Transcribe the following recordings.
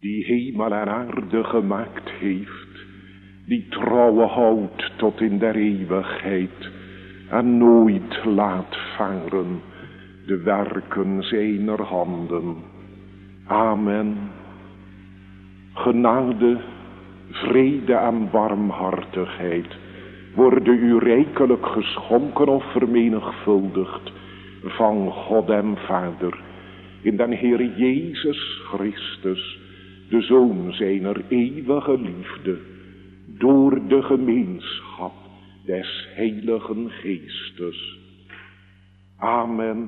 die hemel en aarde gemaakt heeft, die trouwe houdt tot in der eeuwigheid en nooit laat varen de werken zijner handen. Amen. Genade, vrede en barmhartigheid worden u rijkelijk geschonken of vermenigvuldigd van God en Vader in den Heer Jezus Christus, de Zoon zijner eeuwige liefde, door de gemeenschap des Heiligen Geestes. Amen.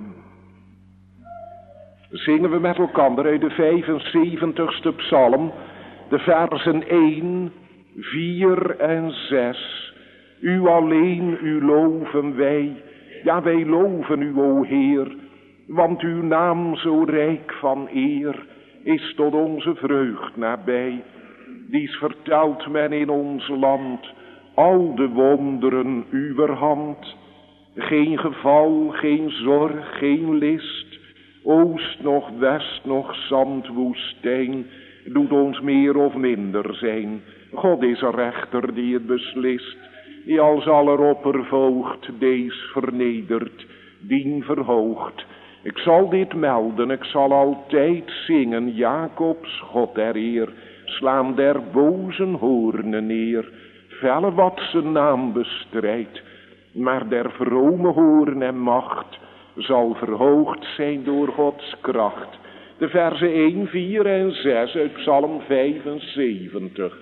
Zingen we met elkaar uit de 75ste psalm, de versen 1, 4 en 6. U alleen, u loven wij, ja wij loven u, o Heer, want uw naam zo rijk van eer is tot onze vreugd nabij. Dies vertelt men in ons land, al de wonderen uwer hand. Geen geval, geen zorg, geen list, oost noch west noch zandwoestijn, doet ons meer of minder zijn. God is een rechter die het beslist, die als aller oppervoogd dees vernedert, dien verhoogt. Ik zal dit melden, ik zal altijd zingen, Jacobs God der eer, slaan der bozen hoornen neer, velle wat zijn naam bestrijdt, maar der vrome hoorn en macht zal verhoogd zijn door Gods kracht. De versen 1, 4 en 6 uit Psalm 75.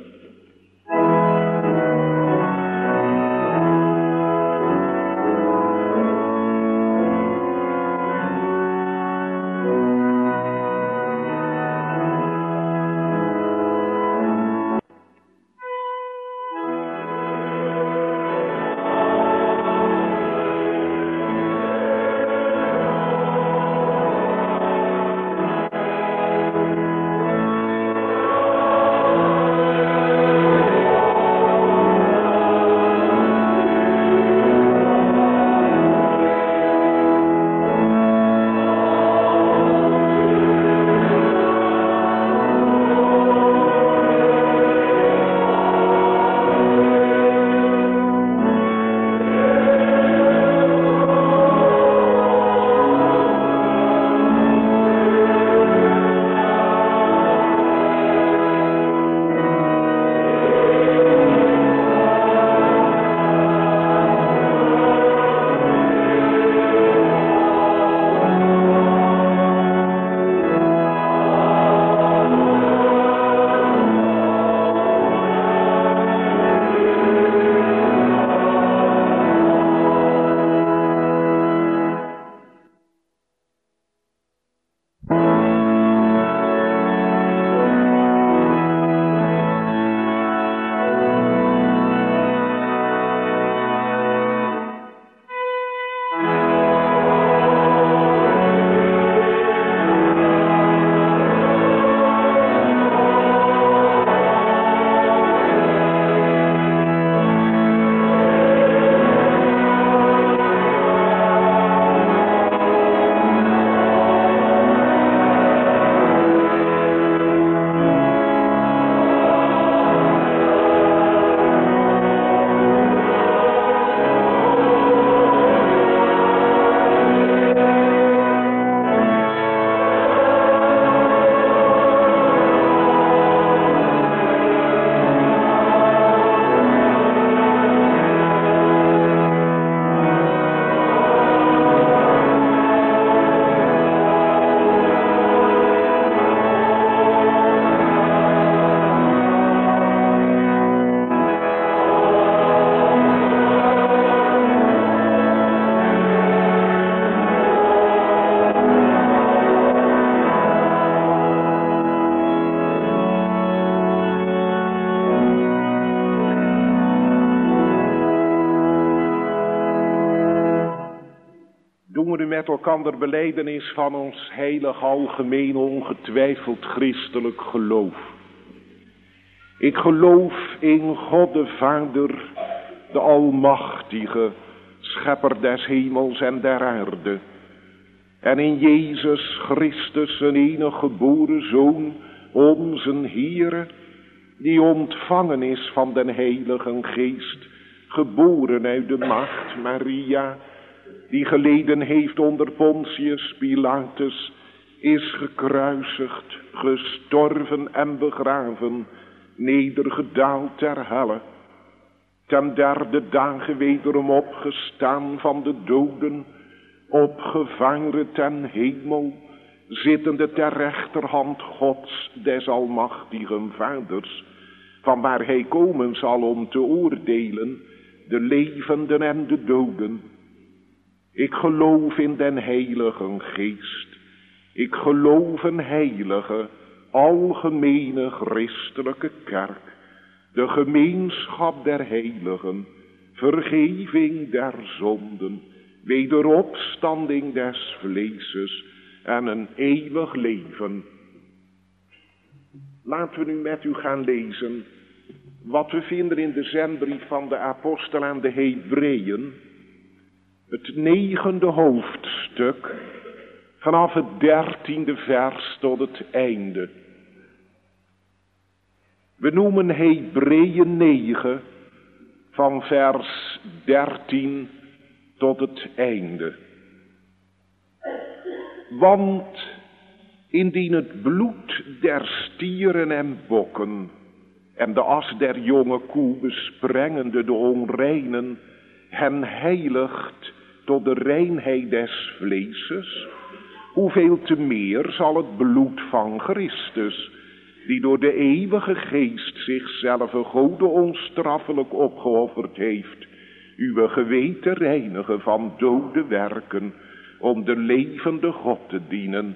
met elkander belijdenis van ons heilig algemeen ongetwijfeld christelijk geloof. Ik geloof in God de Vader, de Almachtige, Schepper des hemels en der aarde. En in Jezus Christus, zijn enige geboren Zoon, onze Heere, die ontvangen is van den Heiligen Geest, geboren uit de maagd Maria, die geleden heeft onder Pontius Pilatus, is gekruisigd, gestorven en begraven, nedergedaald ter helle, ten derde dagen wederom opgestaan van de doden, opgevaren ten hemel, zittende ter rechterhand Gods des almachtigen Vaders, van waar hij komen zal om te oordelen de levenden en de doden. Ik geloof in den Heiligen Geest. Ik geloof een heilige, algemene christelijke kerk, de gemeenschap der heiligen, vergeving der zonden, wederopstanding des vleeses en een eeuwig leven. Laten we nu met u gaan lezen wat we vinden in de zendbrief van de apostel aan de Hebreeën, het 9e hoofdstuk, vanaf het 13e vers tot het einde. We noemen Hebreeën 9 van vers 13 tot het einde. Want indien het bloed der stieren en bokken en de as der jonge koe besprengende de onreinen hen heiligt tot de reinheid des vleeses, hoeveel te meer zal het bloed van Christus, die door de eeuwige geest zichzelf Gode onstraffelijk opgeofferd heeft, uw geweten reinigen van dode werken, om de levende God te dienen.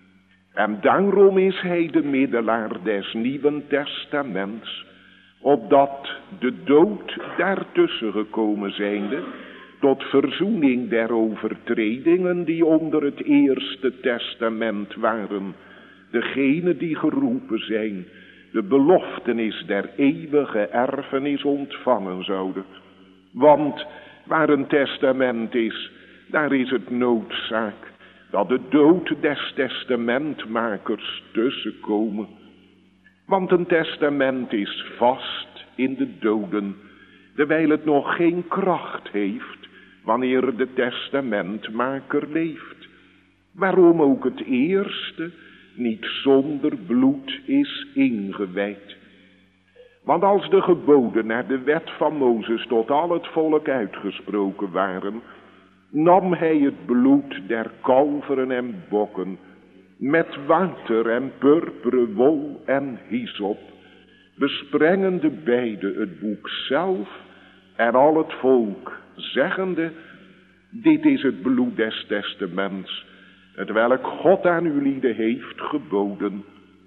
En daarom is hij de middelaar des Nieuwen Testaments, opdat de dood daartussen gekomen zijnde, tot verzoening der overtredingen die onder het Eerste Testament waren, degene die geroepen zijn, de beloftenis der eeuwige erfenis ontvangen zouden. Want waar een testament is, daar is het noodzaak dat de dood des testamentmakers tussenkomen. Want een testament is vast in de doden, terwijl het nog geen kracht heeft wanneer de testamentmaker leeft. Waarom ook het eerste niet zonder bloed is ingewijd. Want als de geboden naar de wet van Mozes tot al het volk uitgesproken waren, nam hij het bloed der kalveren en bokken, met water en purperen wol en hyssop, besprengende beide het boek zelf en al het volk, zeggende: dit is het bloed des testaments, hetwelk God aan uw lieden heeft geboden.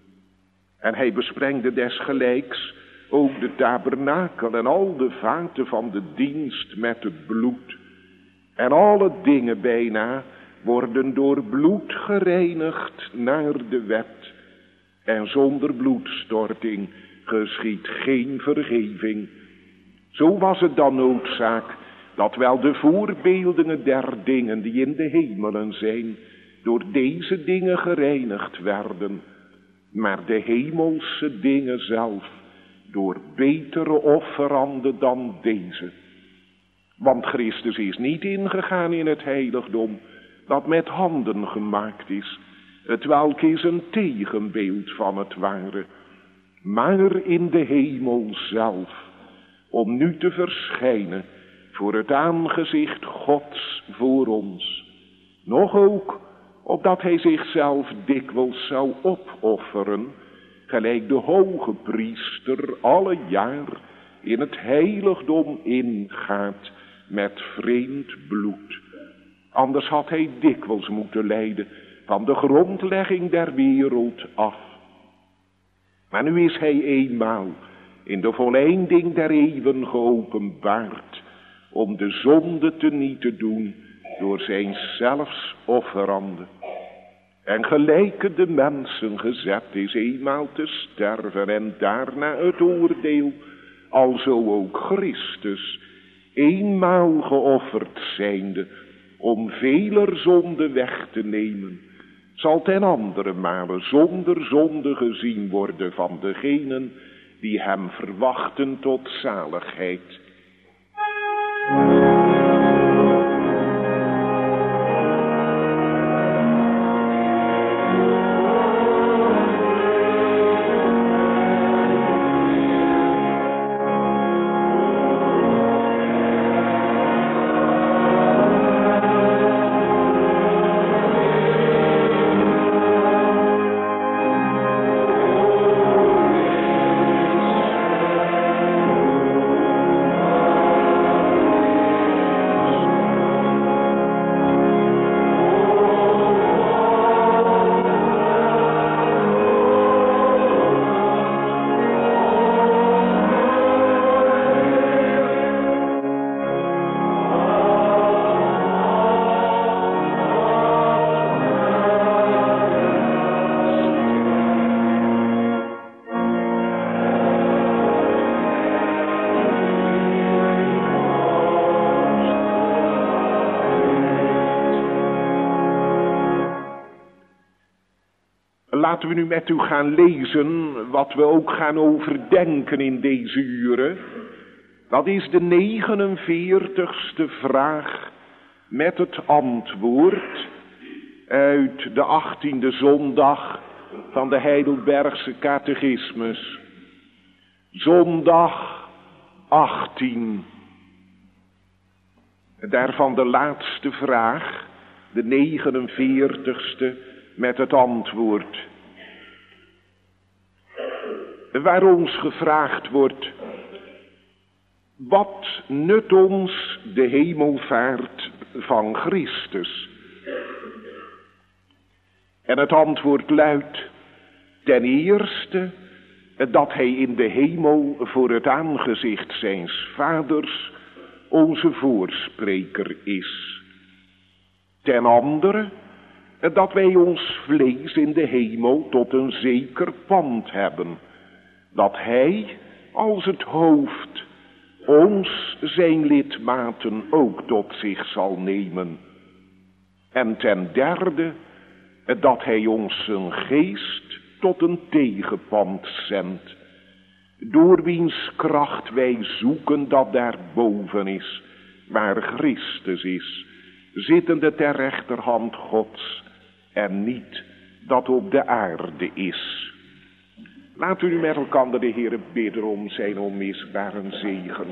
En hij besprengde desgelijks ook de tabernakel en al de vaten van de dienst met het bloed. En alle dingen bijna worden door bloed gereinigd naar de wet. En zonder bloedstorting geschiedt geen vergeving. Zo was het dan noodzaak dat wel de voorbeeldingen der dingen die in de hemelen zijn, door deze dingen gereinigd werden, maar de hemelse dingen zelf door betere offeranden dan deze. Want Christus is niet ingegaan in het heiligdom dat met handen gemaakt is, hetwelk is een tegenbeeld van het ware, maar in de hemel zelf, om nu te verschijnen voor het aangezicht Gods voor ons. Nog ook opdat hij zichzelf dikwijls zou opofferen, gelijk de hoge priester alle jaar in het heiligdom ingaat met vreemd bloed. Anders had hij dikwijls moeten lijden van de grondlegging der wereld af. Maar nu is hij eenmaal in de volleinding der eeuwen geopenbaard, om de zonde teniet te doen door zijn zelfs offerande. En gelijke de mensen gezet is eenmaal te sterven en daarna het oordeel, alzo ook Christus, eenmaal geofferd zijnde, om veler zonde weg te nemen, zal ten andere male zonder zonde gezien worden van degenen die hem verwachten tot zaligheid. Laten we nu met u gaan lezen wat we ook gaan overdenken in deze uren. Dat is de 49ste vraag met het antwoord uit de 18e zondag van de Heidelbergse catechismus. Zondag 18. Daarvan de laatste vraag, de 49ste met het antwoord. Waar ons gevraagd wordt, wat nut ons de hemelvaart van Christus? En het antwoord luidt, ten eerste, dat hij in de hemel voor het aangezicht zijns vaders onze voorspreker is. Ten andere, dat wij ons vlees in de hemel tot een zeker pand hebben, dat hij als het hoofd ons zijn lidmaten ook tot zich zal nemen. En ten derde, dat hij ons zijn geest tot een tegenpand zendt, door wiens kracht wij zoeken dat daarboven is, waar Christus is, zittende ter rechterhand Gods, en niet dat op de aarde is. Laten we nu met elkaar de Heere bidden om zijn onmisbare zegen.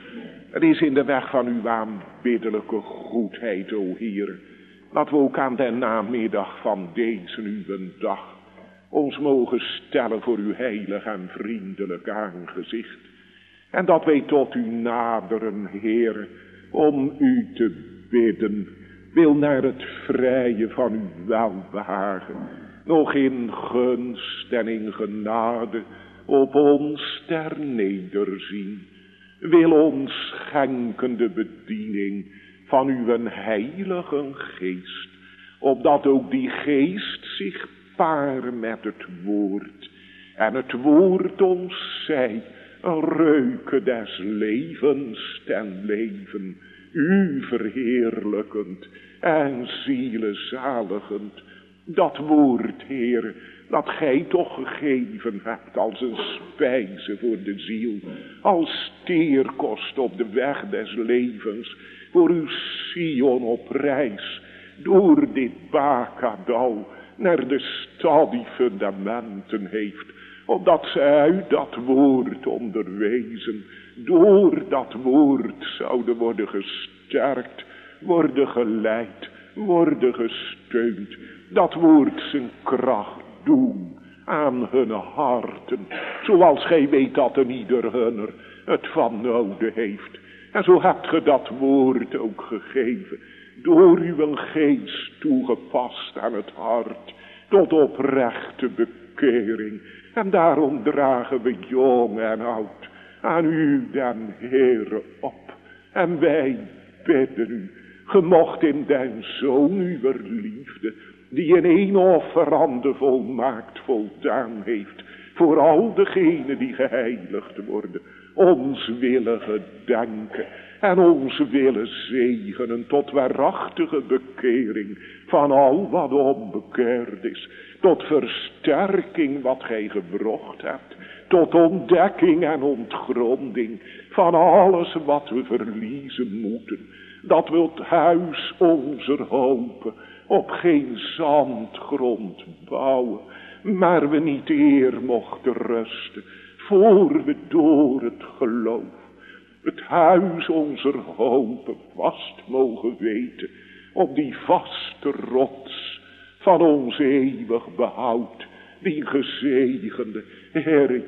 Het is in de weg van uw aanbiddelijke goedheid, o Heer, dat we ook aan de namiddag van deze uw dag ons mogen stellen voor uw heilig en vriendelijk aangezicht. En dat wij tot u naderen, Heer, om u te bidden, wil naar het vrije van uw welbehagen, nog in gunst en in genade op ons ter nederzien. Wil ons schenken de bediening van uw heilige geest, opdat ook die geest zich pare met het woord, en het woord ons zij een reuke des levens ten leven, u verheerlijkend en zielezaligend. Dat woord, Heer, dat gij toch gegeven hebt als een spijze voor de ziel, als teerkost op de weg des levens, voor uw Sion op reis, door dit Bakadal naar de stad die fundamenten heeft, opdat ze uit dat woord onderwezen, door dat woord zouden worden gesterkt, worden geleid, worden gesteund, dat woord zijn kracht doen aan hun harten, zoals gij weet dat een ieder hunner het van nodig heeft. En zo hebt ge dat woord ook gegeven, door uw geest toegepast aan het hart, tot oprechte bekering. En daarom dragen we jong en oud aan u den Heere op. En wij bidden u, gemocht in den Zoon uw liefde, die in één offerande volmaakt voldaan heeft, voor al degenen die geheiligd worden, ons willen gedenken en ons willen zegenen tot waarachtige bekering van al wat onbekeerd is, tot versterking wat gij gebrocht hebt, tot ontdekking en ontgronding van alles wat we verliezen moeten, dat we het huis onze hopen op geen zandgrond bouwen, maar we niet eer mochten rusten, voor we door het geloof het huis onze hopen vast mogen weten, op die vaste rots van ons eeuwig behoud, die gezegende Heere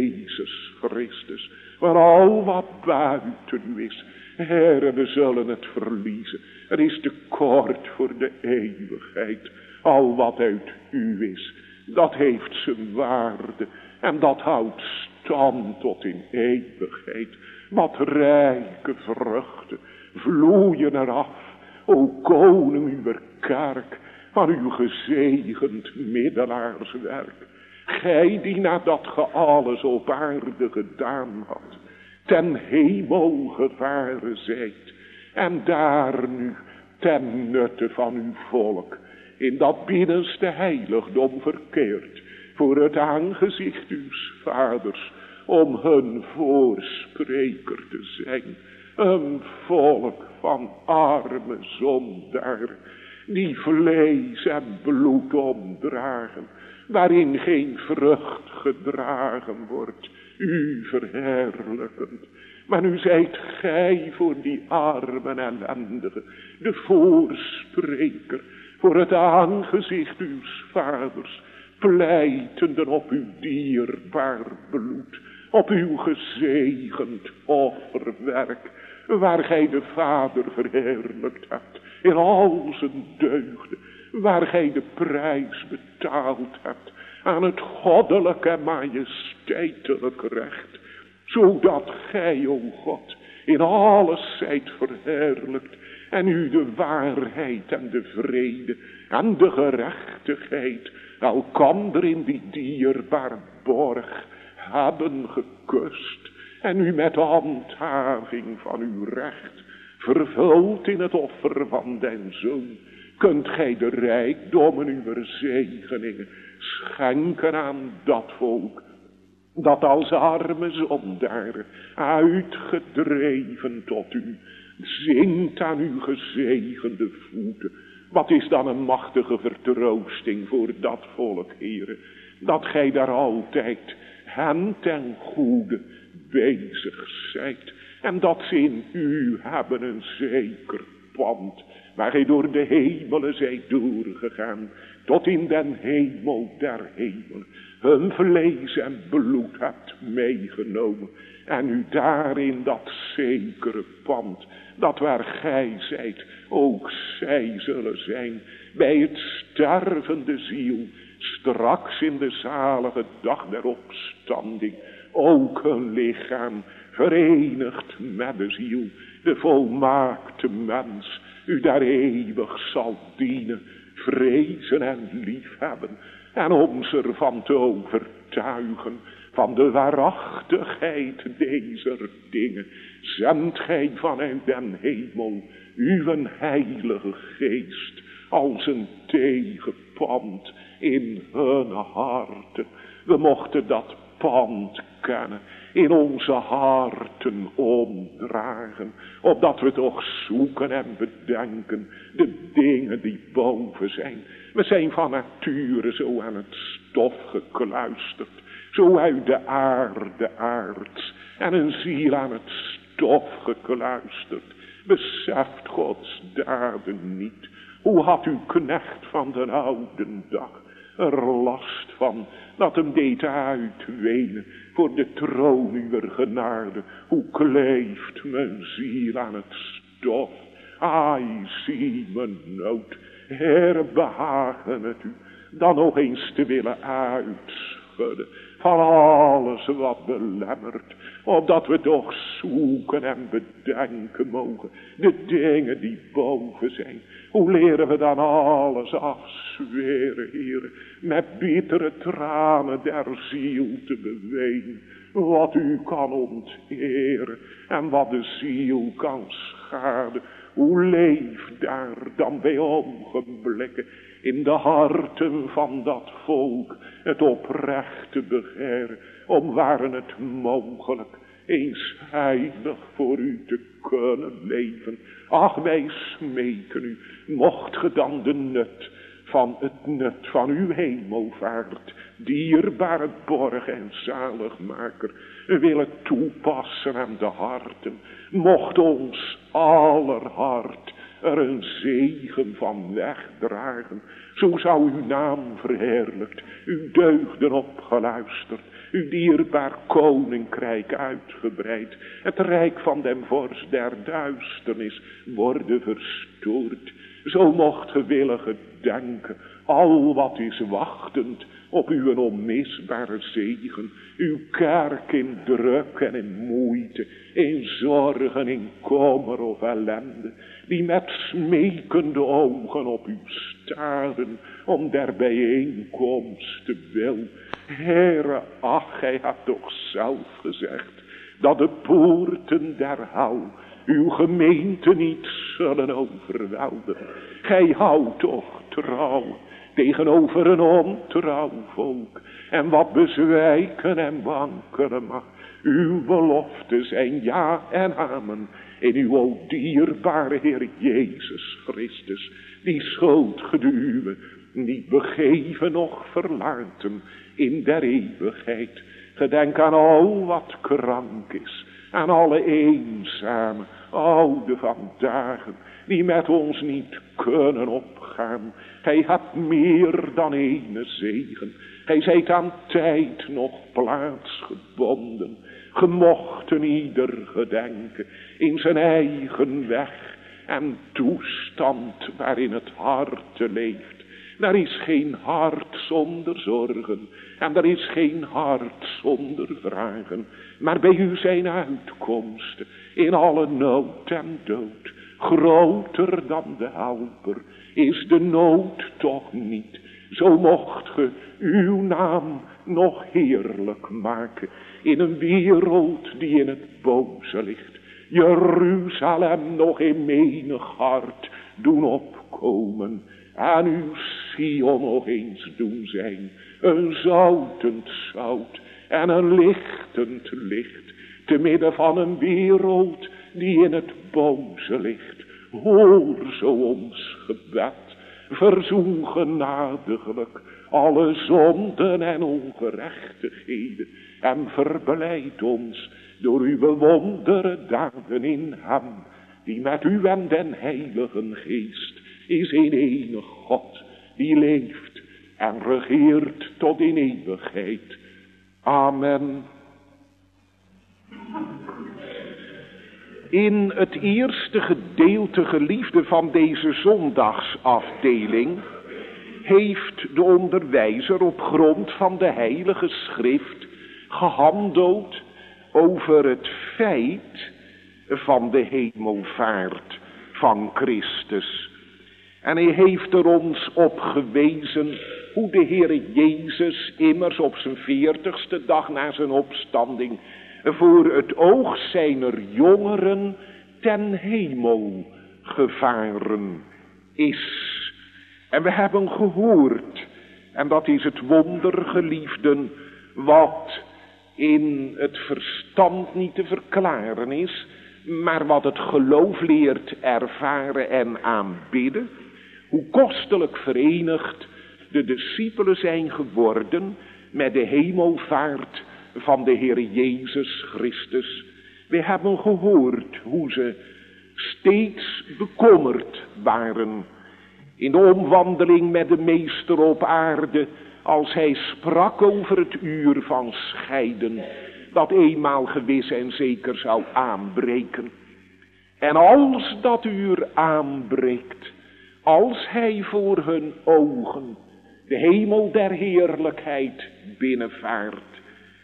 Jezus Christus, waar al wat buiten u is, Heere, we zullen het verliezen. Er is te kort voor de eeuwigheid. Al wat uit u is, dat heeft zijn waarde en dat houdt stand tot in eeuwigheid. Wat rijke vruchten vloeien eraf, o koning uw kerk, van uw gezegend middelaarswerk. Gij die nadat ge alles op aarde gedaan had, ten hemel gevaren zijt, en daar nu ten nutte van uw volk in dat binnenste heiligdom verkeert, voor het aangezicht uws vaders, om hun voorspreker te zijn. Een volk van arme zondaar, die vlees en bloed omdragen, waarin geen vrucht gedragen wordt, u verheerlijkend. Maar nu zijt gij voor die armen en ellendigen de voorspreker, voor het aangezicht uws vaders, pleitenden op uw dierbaar bloed, op uw gezegend offerwerk, waar gij de Vader verheerlijkt hebt in al zijn deugden, waar gij de prijs betaald hebt aan het goddelijk en majesteitelijk recht, zodat gij, o God, in alles zijt verheerlijkt en u de waarheid en de vrede en de gerechtigheid elkander in die dierbare borg hebben gekust en u met handhaving van uw recht vervuld in het offer van den Zoon, kunt gij de rijkdommen uw zegeningen schenken aan dat volk, dat als arme zondaar uitgedreven tot u zingt aan uw gezegende voeten. Wat is dan een machtige vertroosting voor dat volk, Heere, dat gij daar altijd hen ten goede bezig zijt, en dat ze in u hebben een zeker pand, waar gij door de hemelen zijt doorgegaan, tot in den hemel der hemelen, hun vlees en bloed hebt meegenomen, en u daarin dat zekere pand, dat waar gij zijt, ook zij zullen zijn, bij het stervende ziel, straks in de zalige dag der opstanding, ook hun lichaam verenigd met de ziel, de volmaakte mens, u daar eeuwig zal dienen, vrezen en liefhebben, en ons ervan te overtuigen van de waarachtigheid dezer dingen, zendt gij vanuit den hemel uw heilige geest als een tegenpand in hun harten. We mochten dat pand kennen, in onze harten omdragen, opdat we toch zoeken en bedenken de dingen die boven zijn. We zijn van nature zo aan het stof gekluisterd, zo uit de aarde aards, en een ziel aan het stof gekluisterd, beseft Gods daden niet. Hoe had uw knecht van den oude dag er last van, dat hem deed uitwenen voor de troon uwer genade? Hoe kleeft mijn ziel aan het stof? Ai, zie mijn nood, Heere, behagen het u dan nog eens te willen uitschudden van alles alles wat belemmert, opdat we toch zoeken en bedenken mogen de dingen die boven zijn. Hoe leren we dan alles afzweren, Heere, met bittere tranen der ziel te bewenen, wat u kan ontheren en wat de ziel kan schaden. Hoe leeft daar dan bij ogenblikken in de harten van dat volk het oprechte begeer, om waren het mogelijk eens heilig voor u te kunnen leven. Ach, wij smeken u, mocht ge dan de nut van uw hemelvaart, dierbare borg en zaligmaker, willen toepassen aan de harten, mocht ons aller hart er een zegen van wegdragen. Zo zou uw naam verheerlijkt, uw deugden opgeluisterd, uw dierbaar koninkrijk uitgebreid, het rijk van den vorst der duisternis worden verstoord. Zo mocht gewillige denken, al wat is wachtend op uw onmisbare zegen, uw kerk in druk en in moeite, in zorgen, in kommer of ellende, die met smekende ogen op u staren, om der bijeenkomst te wil. Heere, ach, gij hebt toch zelf gezegd, dat de poorten der hel uw gemeente niet zullen overweldigen. Gij houdt toch trouw tegenover een ontrouw volk, en wat bezwijken en wankelen mag. Uw beloften zijn ja en amen in uw o dierbare Heer Jezus Christus, die schuldgeduwen niet begeven noch verlaten in der eeuwigheid. Gedenk aan al wat krank is, aan alle eenzame oude vandaag, die met ons niet kunnen opgaan. Gij hebt meer dan ene zegen. Gij zijt aan tijd nog plaats gebonden. Ge mochten ieder gedenken in zijn eigen weg en toestand waarin het hart leeft. Er is geen hart zonder zorgen en er is geen hart zonder vragen. Maar bij u zijn uitkomsten in alle nood en dood. Groter dan de helper is de nood toch niet. Zo mocht ge uw naam nog heerlijk maken in een wereld die in het boze ligt. Jeruzalem nog in menig hart doen opkomen. En uw Sion nog eens doen zijn. Een zoutend zout en een lichtend licht. Te midden van een wereld die in het boze ligt. Hoor zo ons gebed. Verzoen genadiglijk alle zonden en ongerechtigheden. En verblijd ons door uw wondere daden in hem, die met u en den Heiligen Geest is een enige God, die leeft en regeert tot in eeuwigheid. Amen. In het eerste gedeelte, geliefde, van deze zondagsafdeling heeft de onderwijzer op grond van de Heilige Schrift gehandeld over het feit van de hemelvaart van Christus. En hij heeft er ons op gewezen hoe de Heere Jezus immers op zijn 40ste dag na zijn opstanding voor het oog zijner jongeren ten hemel gevaren is. En we hebben gehoord, en dat is het wonder, geliefden, wat in het verstand niet te verklaren is, maar wat het geloof leert ervaren en aanbidden. Hoe kostelijk verenigd de discipelen zijn geworden met de hemelvaart van de Heer Jezus Christus. We hebben gehoord hoe ze steeds bekommerd waren in de omwandeling met de Meester op aarde, als hij sprak over het uur van scheiden, dat eenmaal gewis en zeker zou aanbreken. En als dat uur aanbreekt, als hij voor hun ogen de hemel der heerlijkheid binnenvaart,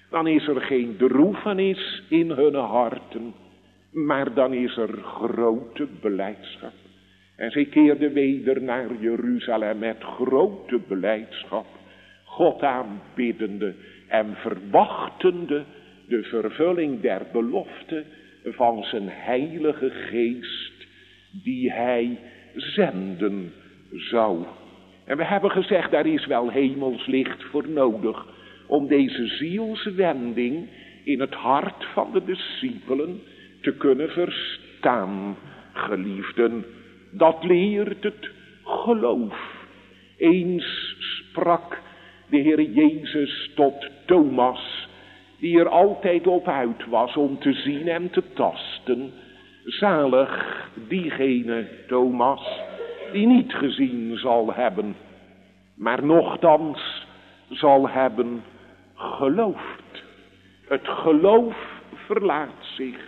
Dan is er geen droefenis in hun harten, maar dan is er grote blijdschap. En zij keerden weder naar Jeruzalem met grote blijdschap, God aanbiddende en verwachtende de vervulling der belofte van zijn heilige geest die hij zenden zou. En we hebben gezegd, daar is wel hemelslicht voor nodig om deze zielswending in het hart van de discipelen te kunnen verstaan, geliefden. Dat leert het geloof. Eens sprak de Heer Jezus tot Thomas, die er altijd op uit was om te zien en te tasten. Zalig diegene, Thomas, die niet gezien zal hebben, maar nochtans zal hebben geloofd. Het geloof verlaat zich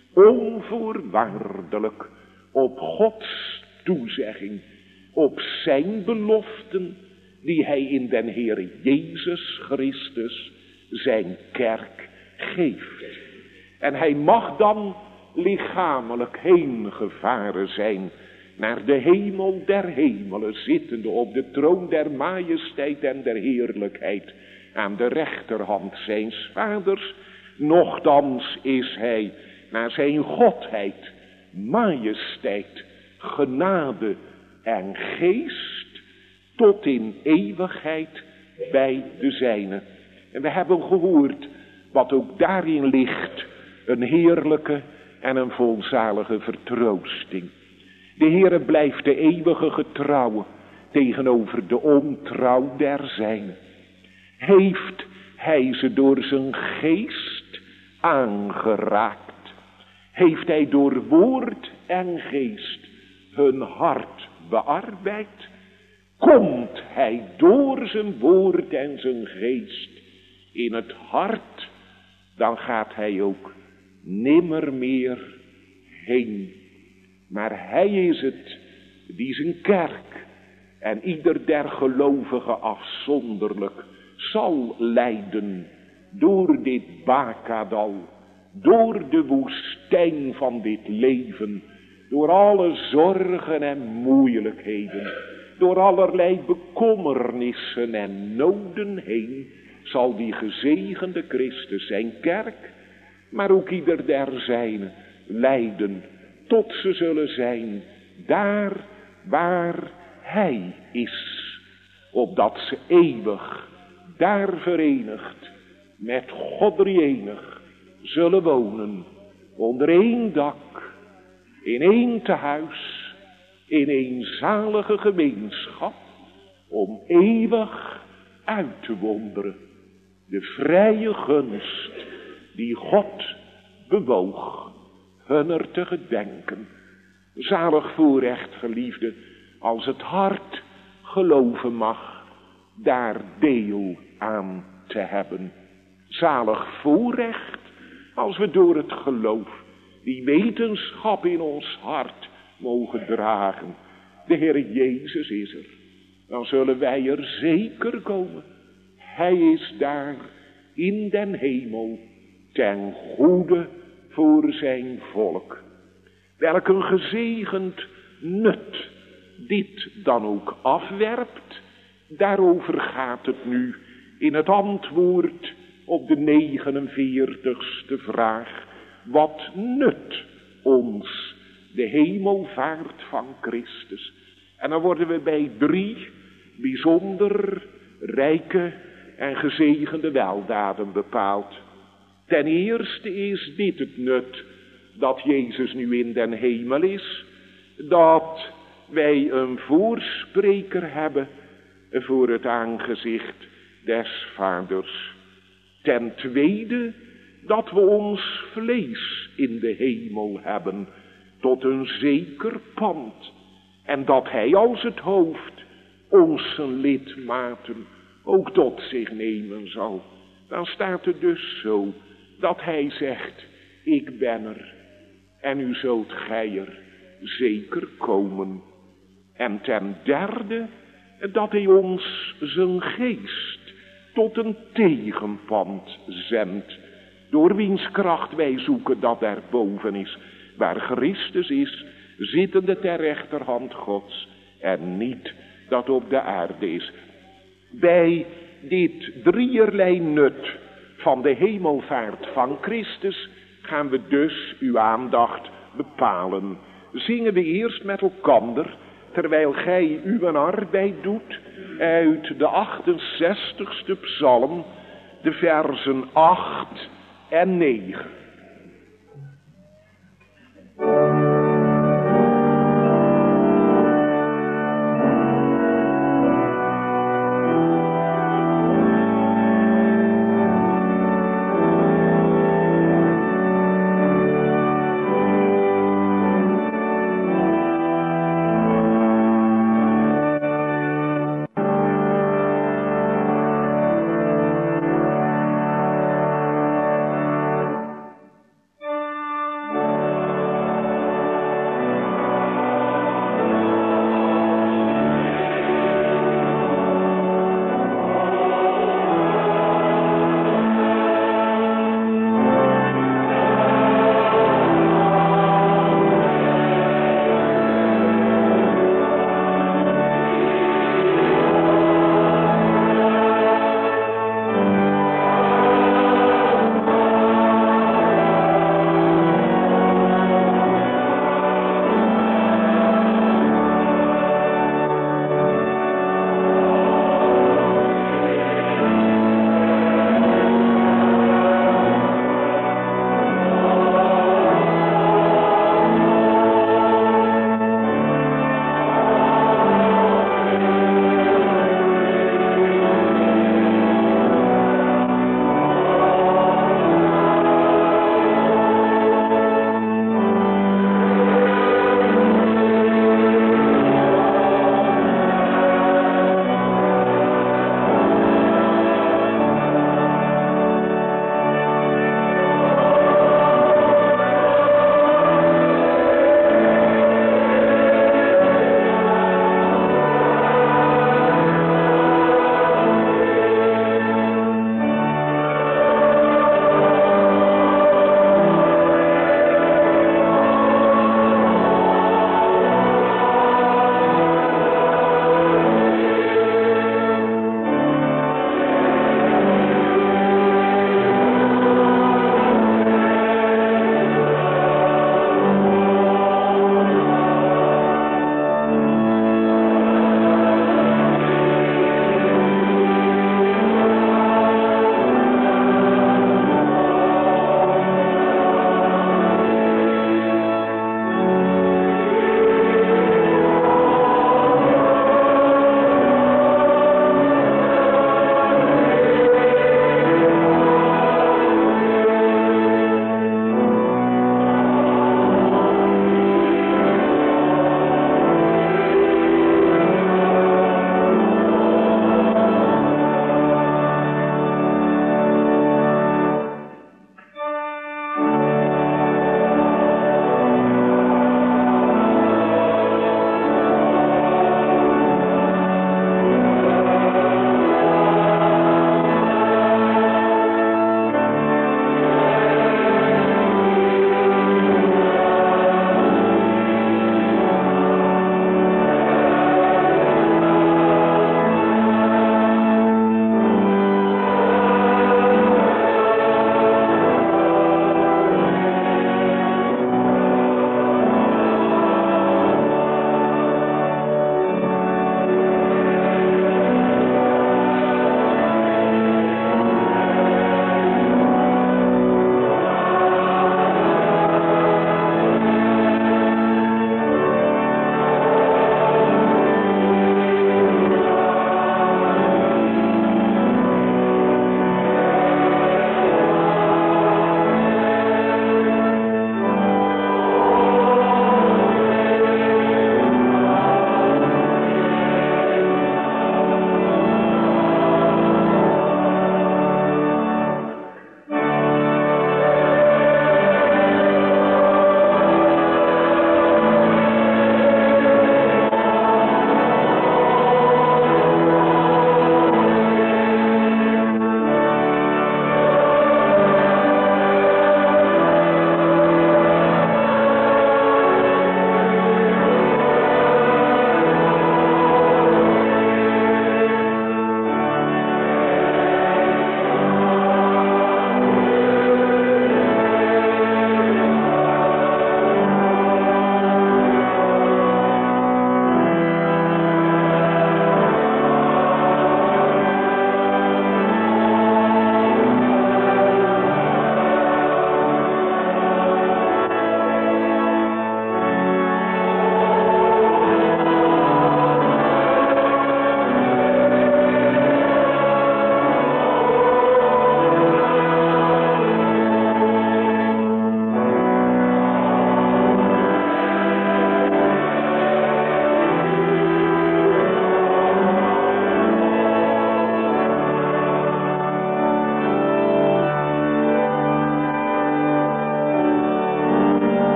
onvoorwaardelijk op Gods toezegging, op zijn beloften die hij in den Heer Jezus Christus zijn kerk geeft. En hij mag dan lichamelijk heen gevaren zijn naar de hemel der hemelen, zittende op de troon der majesteit en der heerlijkheid aan de rechterhand zijns vaders. Nochtans is hij naar zijn godheid, majesteit, genade en geest tot in eeuwigheid bij de zijne. En we hebben gehoord wat ook daarin ligt, een heerlijke en een volzalige vertroosting. De Heere blijft de eeuwige getrouwe tegenover de ontrouw der zijne. Heeft hij ze door zijn geest aangeraakt? Heeft hij door woord en geest hun hart bearbeid? Komt hij door zijn woord en zijn geest in het hart, dan gaat hij ook nimmer meer heen. Maar hij is het die zijn kerk en ieder der gelovigen afzonderlijk zal leiden door dit Bakadal, door de woestijn van dit leven, door alle zorgen en moeilijkheden, door allerlei bekommernissen en noden heen, zal die gezegende Christus zijn kerk, maar ook ieder der zijne leiden, tot ze zullen zijn daar waar hij is, opdat ze eeuwig daar verenigd met God drieënig zullen wonen, onder één dak, in één tehuis, in één zalige gemeenschap, om eeuwig uit te wonderen de vrije gunst die God bewoog hunner te gedenken. Zalig voorrecht, geliefde, als het hart geloven mag daar deel aan te hebben. Zalig voorrecht als we door het geloof die wetenschap in ons hart mogen dragen. De Heer Jezus is er. Dan zullen wij er zeker komen. Hij is daar in den hemel ten goede voor zijn volk. Welk een gezegend nut dit dan ook afwerpt, daarover gaat het nu in het antwoord op de 49ste vraag. Wat nut ons de hemelvaart van Christus? En dan worden we bij 3 bijzonder rijke en gezegende weldaden bepaald. Ten eerste is dit het nut, dat Jezus nu in den hemel is, dat wij een voorspreker hebben voor het aangezicht des Vaders. Ten tweede, dat we ons vlees in de hemel hebben, tot een zeker pand. En dat hij als het hoofd onze lidmaten ook tot zich nemen zal. Dan staat het dus zo, dat hij zegt, ik ben er, en u zult gij er zeker komen. En ten derde, dat hij ons zijn geest tot een tegenpand zendt, door wiens kracht wij zoeken dat er boven is, waar Christus is, zittende ter rechterhand Gods, en niet dat op de aarde is. Bij dit drieërlei nut van de hemelvaart van Christus gaan we dus uw aandacht bepalen. Zingen we eerst met elkander, terwijl gij uw arbeid doet, uit de 68ste psalm, de versen 8 en 9.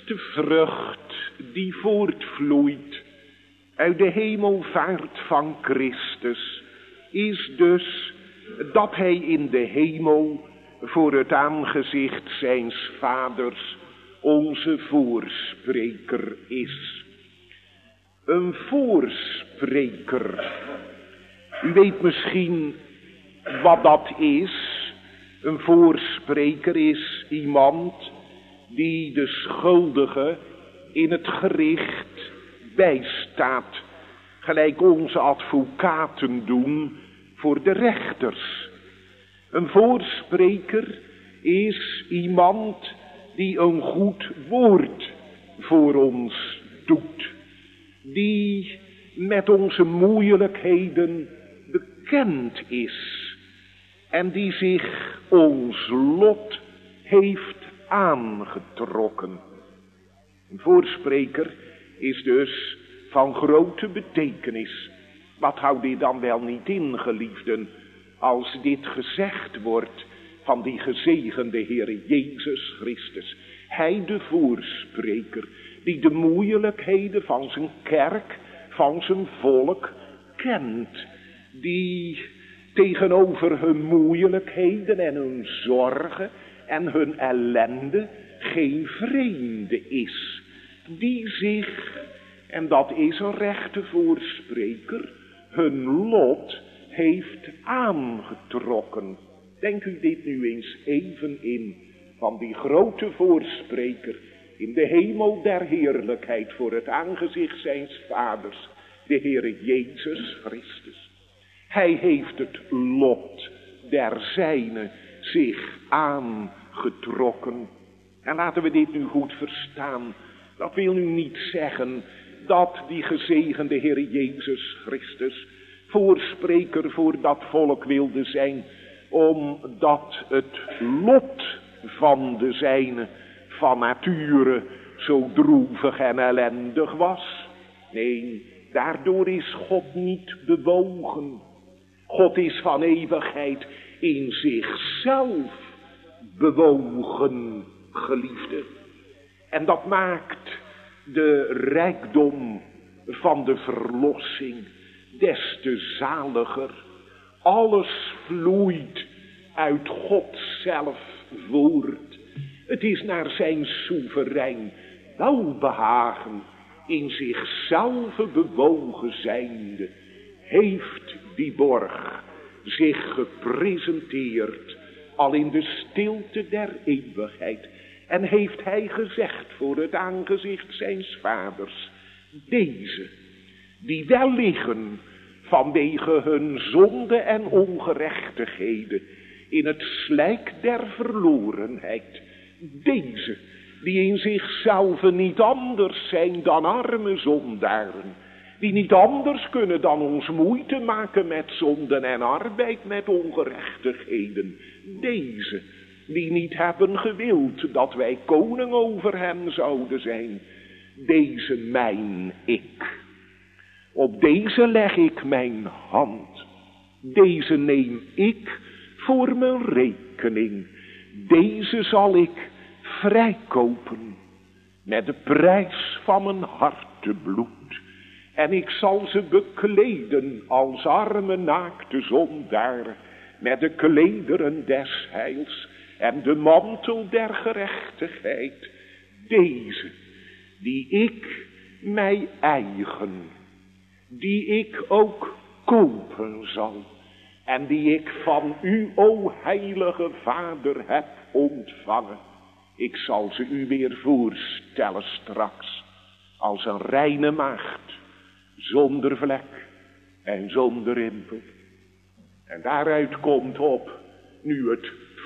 eerste vrucht die voortvloeit uit de hemelvaart van Christus is dus dat hij in de hemel voor het aangezicht zijns vaders onze voorspreker is. Een voorspreker. U weet misschien wat dat is. Een voorspreker is iemand die de schuldige in het gericht bijstaat. Gelijk onze advocaten doen voor de rechters. Een voorspreker is iemand die een goed woord voor ons doet. Die met onze moeilijkheden bekend is. En die zich ons lot heeft aangetrokken. Een voorspreker is dus van grote betekenis. Wat houdt dit dan wel niet in, geliefden, als dit gezegd wordt van die gezegende Heer Jezus Christus. Hij de voorspreker, die de moeilijkheden van zijn kerk, van zijn volk kent. Die tegenover hun moeilijkheden en hun zorgen en hun ellende geen vreemde is. Die zich, en dat is een rechte voorspreker, hun lot heeft aangetrokken. Denk u dit nu eens even in, van die grote voorspreker in de hemel der heerlijkheid voor het aangezicht zijns vaders, de Heere Jezus Christus. Hij heeft het lot der zijnen zich aangetrokken. En laten we dit nu goed verstaan. Dat wil nu niet zeggen dat die gezegende Heer Jezus Christus voorspreker voor dat volk wilde zijn, omdat het lot van de zijnen van nature zo droevig en ellendig was. Nee, daardoor is God niet bewogen. God is van eeuwigheid in zichzelf bewogen, geliefde. En dat maakt de rijkdom van de verlossing des te zaliger. Alles vloeit uit God zelf voort. Het is naar zijn soeverein welbehagen, in zichzelf bewogen zijnde, heeft die borg zich gepresenteerd, al in de stilte der eeuwigheid. En heeft hij gezegd voor het aangezicht zijns vaders, deze, die wel liggen vanwege hun zonde en ongerechtigheden in het slijk der verlorenheid, deze, die in zichzelf niet anders zijn dan arme zondaren, die niet anders kunnen dan ons moeite maken met zonden en arbeid met ongerechtigheden, deze, die niet hebben gewild dat wij koning over hem zouden zijn, deze mijn ik. Op deze leg ik mijn hand, deze neem ik voor mijn rekening, deze zal ik vrijkopen met de prijs van mijn hartebloed. En ik zal ze bekleden als arme naakte zondaar met de klederen des heils en de mantel der gerechtigheid. Deze, die ik mij eigen, die ik ook kopen zal en die ik van u, o heilige Vader, heb ontvangen. Ik zal ze u weer voorstellen straks als een reine maagd, zonder vlek en zonder rimpel. En daaruit komt op nu het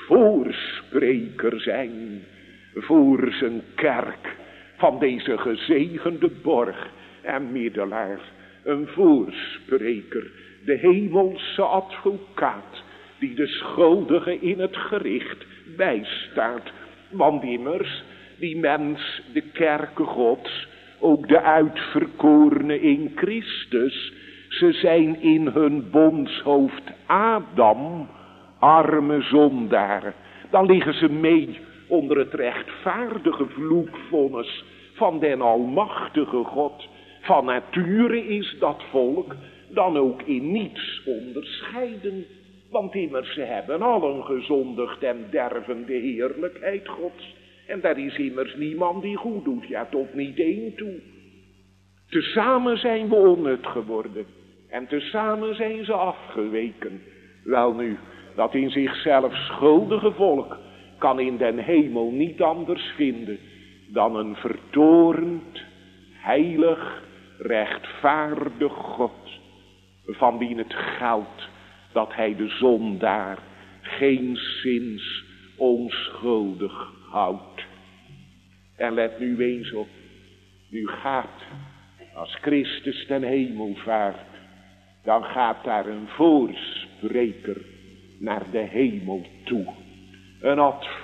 voorspreker zijn voor zijn kerk van deze gezegende borg en middelaar. Een voorspreker, de hemelse advocaat, die de schuldige in het gericht bijstaat. Want immers, die mens, de kerk Gods, ook de uitverkorene in Christus, ze zijn in hun bondshoofd Adam, arme zondaren. Dan liggen ze mee onder het rechtvaardige vloekvonnis van den almachtige God. Van nature is dat volk dan ook in niets onderscheiden. Want immers ze hebben allen gezondigd en derven de heerlijkheid Gods. En daar is immers niemand die goed doet, ja tot niet één toe. Tezamen zijn we onnut geworden. En tezamen zijn ze afgeweken. Welnu, dat in zichzelf schuldige volk kan in den hemel niet anders vinden dan een vertorend, heilig, rechtvaardig God, van wie het geldt dat hij de zondaar geenszins onschuldig houdt. En let nu eens op, nu gaat, als Christus ten hemel vaart, dan gaat daar een voorspreker naar de hemel toe. Een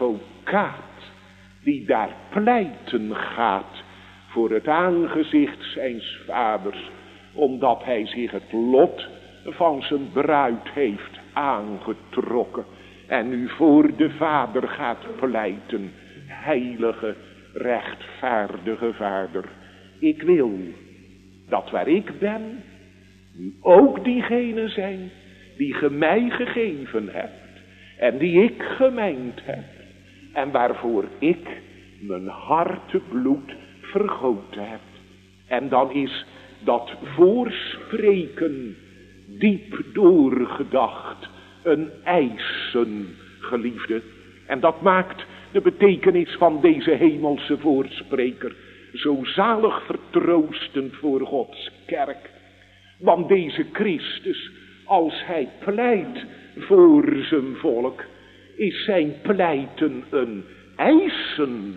advocaat die daar pleiten gaat voor het aangezicht zijns vaders, omdat hij zich het lot van zijn bruid heeft aangetrokken en nu voor de Vader gaat pleiten. Heilige, rechtvaardige Vader, ik wil dat waar ik ben, u ook diegenen zijn die ge mij gegeven hebt en die ik gemijnd heb en waarvoor ik mijn hartebloed vergoten heb. En dan is dat voorspreken diep doorgedacht een eisen, geliefde. En dat maakt de betekenis van deze hemelse voorspreker zo zalig vertroostend voor Gods kerk. Want deze Christus, als hij pleit voor zijn volk, is zijn pleiten een eisen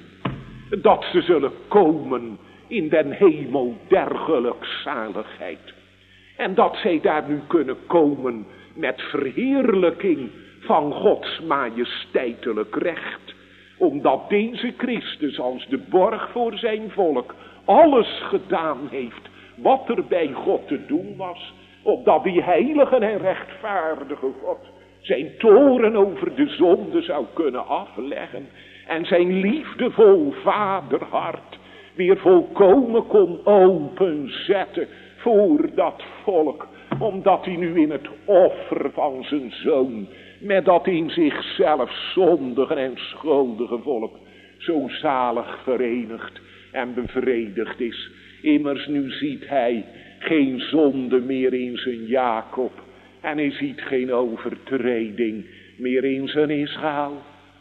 dat ze zullen komen in den hemel der gelukzaligheid. En dat zij daar nu kunnen komen met verheerlijking van Gods majesteitelijk recht. Omdat deze Christus als de borg voor zijn volk alles gedaan heeft wat er bij God te doen was. Opdat die heilige en rechtvaardige God zijn toorn over de zonde zou kunnen afleggen. En zijn liefdevol vaderhart weer volkomen kon openzetten voor dat volk. Omdat hij nu in het offer van zijn zoon, met dat in zichzelf zondige en schuldige volk, zo zalig verenigd en bevredigd is. Immers nu ziet hij geen zonde meer in zijn Jacob. En hij ziet geen overtreding meer in zijn Israël.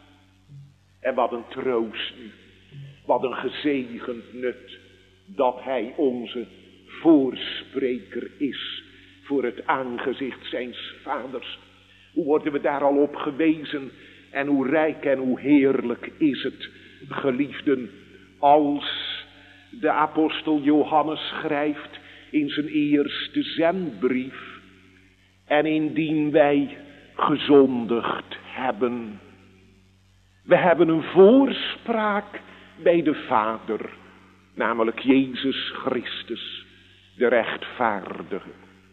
En wat een troost nu. Wat een gezegend nut. Dat hij onze voorspreker is. Voor het aangezicht zijns vaders. Hoe worden we daar al op gewezen. En hoe rijk en hoe heerlijk is het, geliefden. Als de apostel Johannes schrijft in zijn eerste zendbrief. En indien wij gezondigd hebben. We hebben een voorspraak bij de Vader. Namelijk Jezus Christus, de rechtvaardige.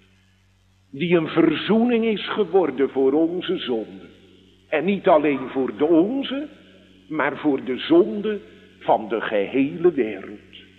Die een verzoening is geworden voor onze zonde. En niet alleen voor de onze, maar voor de zonde van de gehele wereld.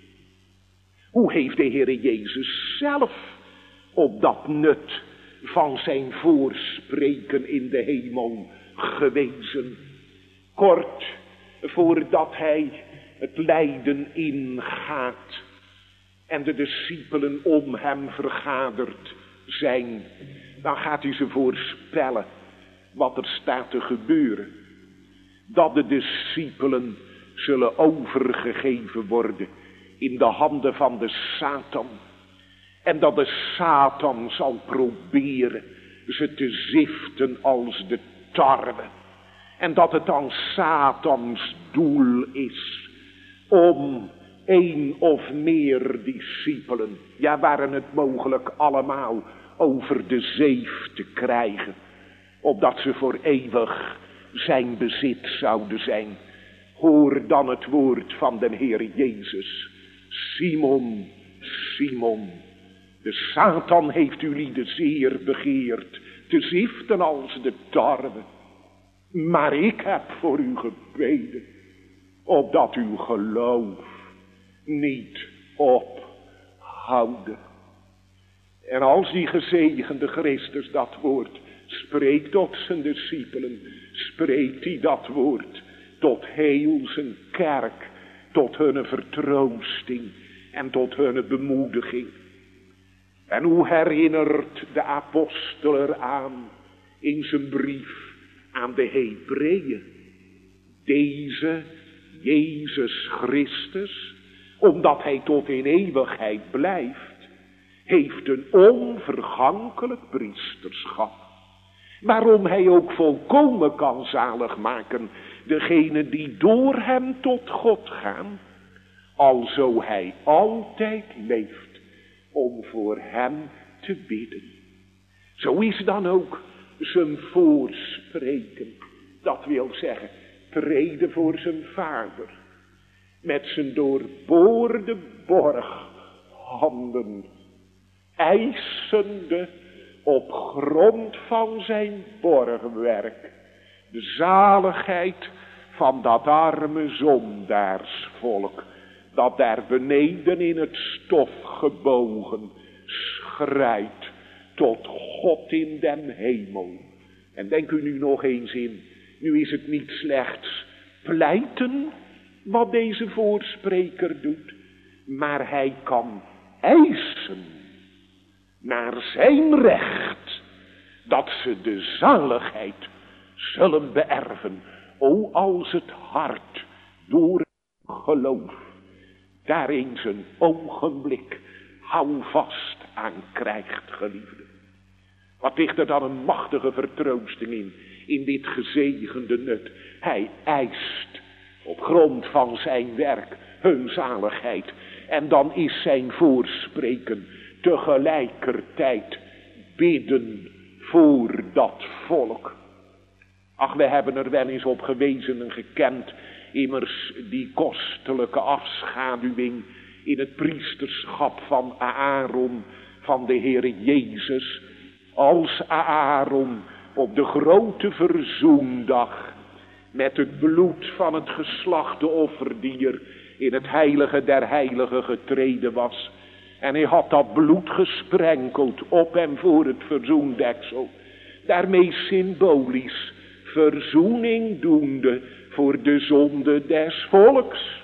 Hoe heeft de Heere Jezus zelf op dat nut van zijn voorspreken in de hemel gewezen? Kort voordat hij het lijden ingaat en de discipelen om hem vergaderd zijn, dan gaat hij ze voorspellen wat er staat te gebeuren. Dat de discipelen zullen overgegeven worden in de handen van de Satan. En dat de Satan zal proberen ze te ziften als de tarwe. En dat het dan Satans doel is om één of meer discipelen, ja waren het mogelijk allemaal, over de zeef te krijgen. Opdat ze voor eeuwig zijn bezit zouden zijn. Hoor dan het woord van den Heer Jezus. Simon, Simon, de Satan heeft u lieden zeer begeerd te ziften als de tarwe. Maar ik heb voor u gebeden, opdat uw geloof niet ophouden. En als die gezegende Christus dat woord spreekt tot zijn discipelen, spreekt hij dat woord tot heel zijn kerk, tot hun vertroosting en tot hun bemoediging. En hoe herinnert de apostel eraan in zijn brief aan de Hebreeën? Deze Jezus Christus, omdat hij tot in eeuwigheid blijft, heeft een onvergankelijk priesterschap, waarom hij ook volkomen kan zalig maken degene die door hem tot God gaan, alzo hij altijd leeft om voor hem te bidden. Zo is dan ook zijn voorspreken, dat wil zeggen treden voor zijn vader, met zijn doorboorde borghanden, eisende op grond van zijn borgwerk de zaligheid van dat arme zondaarsvolk, dat daar beneden in het stof gebogen schrijdt tot God in den hemel. En denk u nu nog eens in, nu is het niet slechts pleiten wat deze voorspreker doet, maar hij kan eisen naar zijn recht dat ze de zaligheid zullen beërven. O, als het hart door geloof daarin zijn ogenblik houvast aan krijgt, geliefde. Wat ligt er dan een machtige vertroosting in dit gezegende nut. Hij eist op grond van zijn werk hun zaligheid. En dan is zijn voorspreken tegelijkertijd bidden voor dat volk. Ach, we hebben er wel eens op gewezen en gekend, immers die kostelijke afschaduwing in het priesterschap van Aaron, van de Heere Jezus, als Aaron op de grote verzoendag met het bloed van het geslachte offerdier in het heilige der heiligen getreden was. En hij had dat bloed gesprenkeld op en voor het verzoendeksel. Daarmee symbolisch verzoening doende voor de zonde des volks.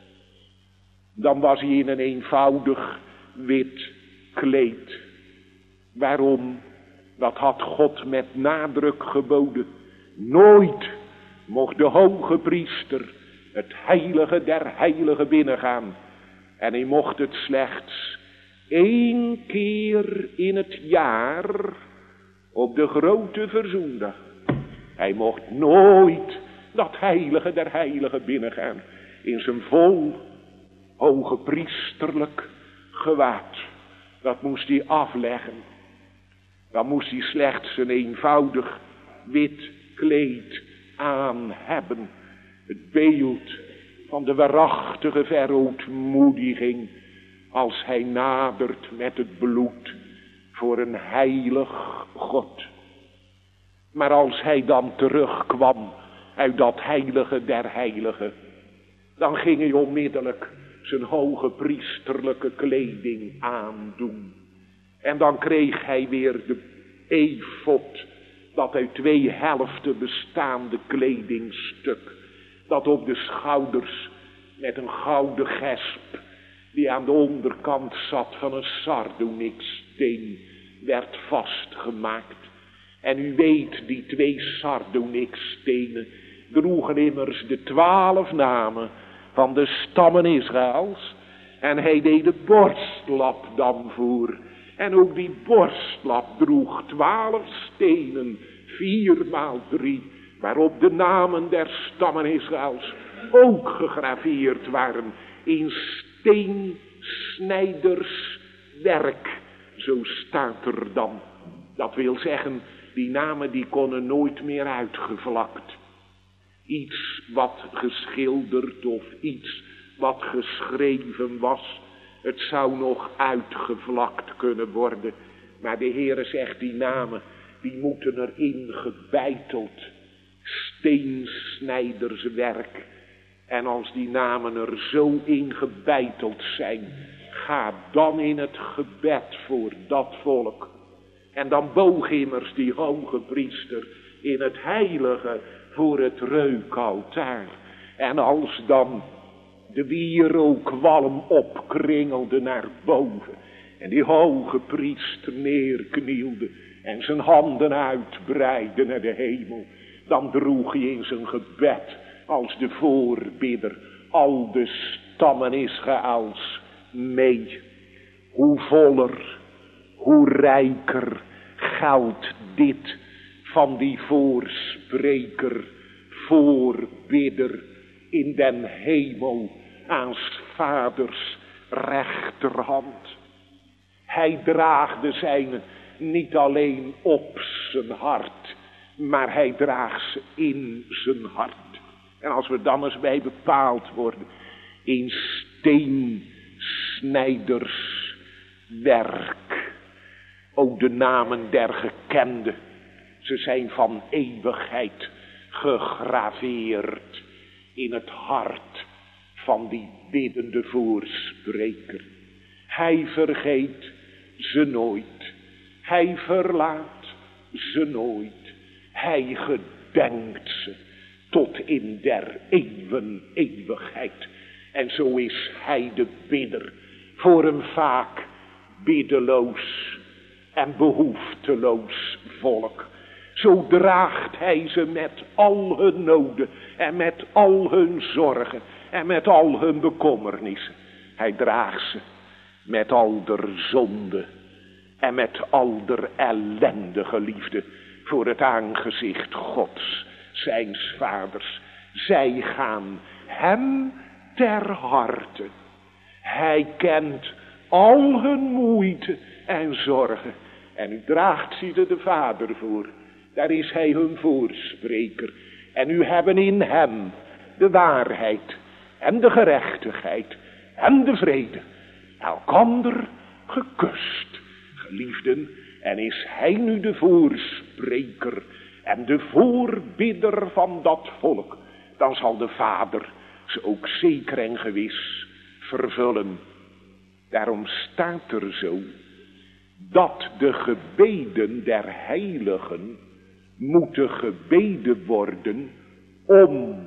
Dan was hij in een eenvoudig wit kleed. Waarom? Dat had God met nadruk geboden. Nooit mocht de hoge priester het heilige der heiligen binnengaan. En hij mocht het slechts 1 keer in het jaar op de grote verzoendag. Hij mocht nooit dat heilige der heiligen binnengaan in zijn vol hoge priesterlijk gewaad. Dat moest hij afleggen. Dan moest hij slechts een eenvoudig wit kleed aan hebben. Het beeld van de waarachtige verootmoediging als hij nadert met het bloed voor een heilig God. Maar als hij dan terugkwam uit dat heilige der heiligen, dan ging hij onmiddellijk zijn hoge priesterlijke kleding aandoen. En dan kreeg hij weer de efod, dat uit 2 helften bestaande kledingstuk, dat op de schouders met een gouden gesp, die aan de onderkant zat van een sardonyxsteen, werd vastgemaakt. En u weet, die 2 sardonyxstenen droegen immers de 12 namen van de stammen Israëls. En hij deed de borstlap dan voor. En ook die borstlap droeg 12 stenen, 4 maal 3, waarop de namen der stammen Israëls ook gegraveerd waren in steensnijderswerk. Zo staat er dan. Dat wil zeggen, die namen die konden nooit meer uitgevlakt. Iets wat geschilderd of iets wat geschreven was, het zou nog uitgevlakt kunnen worden. Maar de Heere zegt, die namen, die moeten erin gebeiteld. Steensnijderswerk. En als die namen er zo ingebeiteld zijn, ga dan in het gebed voor dat volk. En dan boog immers die hoge priester in het heilige voor het reukaltaar. En als dan de wierookwalm opkringelde naar boven en die hoge priester neerknielde en zijn handen uitbreidde naar de hemel, dan droeg hij in zijn gebed als de voorbidder al de stammen Israëls mee. Hoe voller, hoe rijker geldt dit van die voorspreker, voorbidder in den hemel aan 's vaders rechterhand. Hij draagt zijne niet alleen op zijn hart, maar hij draagt ze in zijn hart. En als we dan eens bij bepaald worden in steensnijderswerk, ook de namen der gekenden, ze zijn van eeuwigheid gegraveerd in het hart van die biddende voorspreker. Hij vergeet ze nooit, hij verlaat ze nooit, hij gedenkt ze tot in der eeuwen eeuwigheid. En zo is hij de bidder voor een vaak biddeloos en behoefteloos volk. Zo draagt hij ze met al hun noden en met al hun zorgen en met al hun bekommernissen. Hij draagt ze met al der zonde en met al der ellendige liefde voor het aangezicht Gods, zijns vaders. Zij gaan hem ter harte. Hij kent al hun moeite en zorgen. En u draagt ze de Vader voor. Daar is hij hun voorspreker. En u hebben in hem de waarheid en de gerechtigheid en de vrede. Elkander gekust, geliefden. En is hij nu de voorspreker en de voorbidder van dat volk, dan zal de Vader ze ook zeker en gewis vervullen. Daarom staat er zo dat de gebeden der heiligen moeten gebeden worden om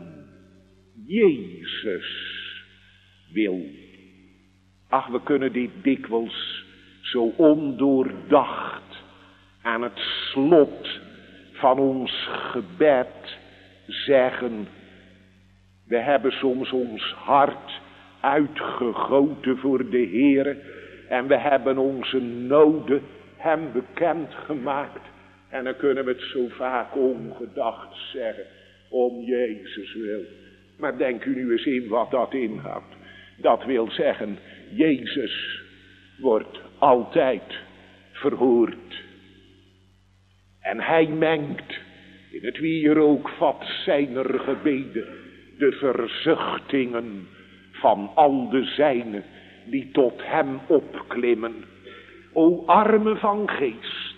Jezus wil. Ach, we kunnen dit dikwijls zo ondoordacht aan het slot van ons gebed zeggen. We hebben soms ons hart uitgegoten voor de Heere en we hebben onze noden hem bekend gemaakt. En dan kunnen we het zo vaak ongedacht zeggen, om Jezus wil. Maar denk u nu eens in wat dat inhoudt. Dat wil zeggen, Jezus wordt altijd verhoord. En hij mengt in het wierookvat zijner gebeden de verzuchtingen van al de zijnen die tot hem opklimmen. O arme van geest,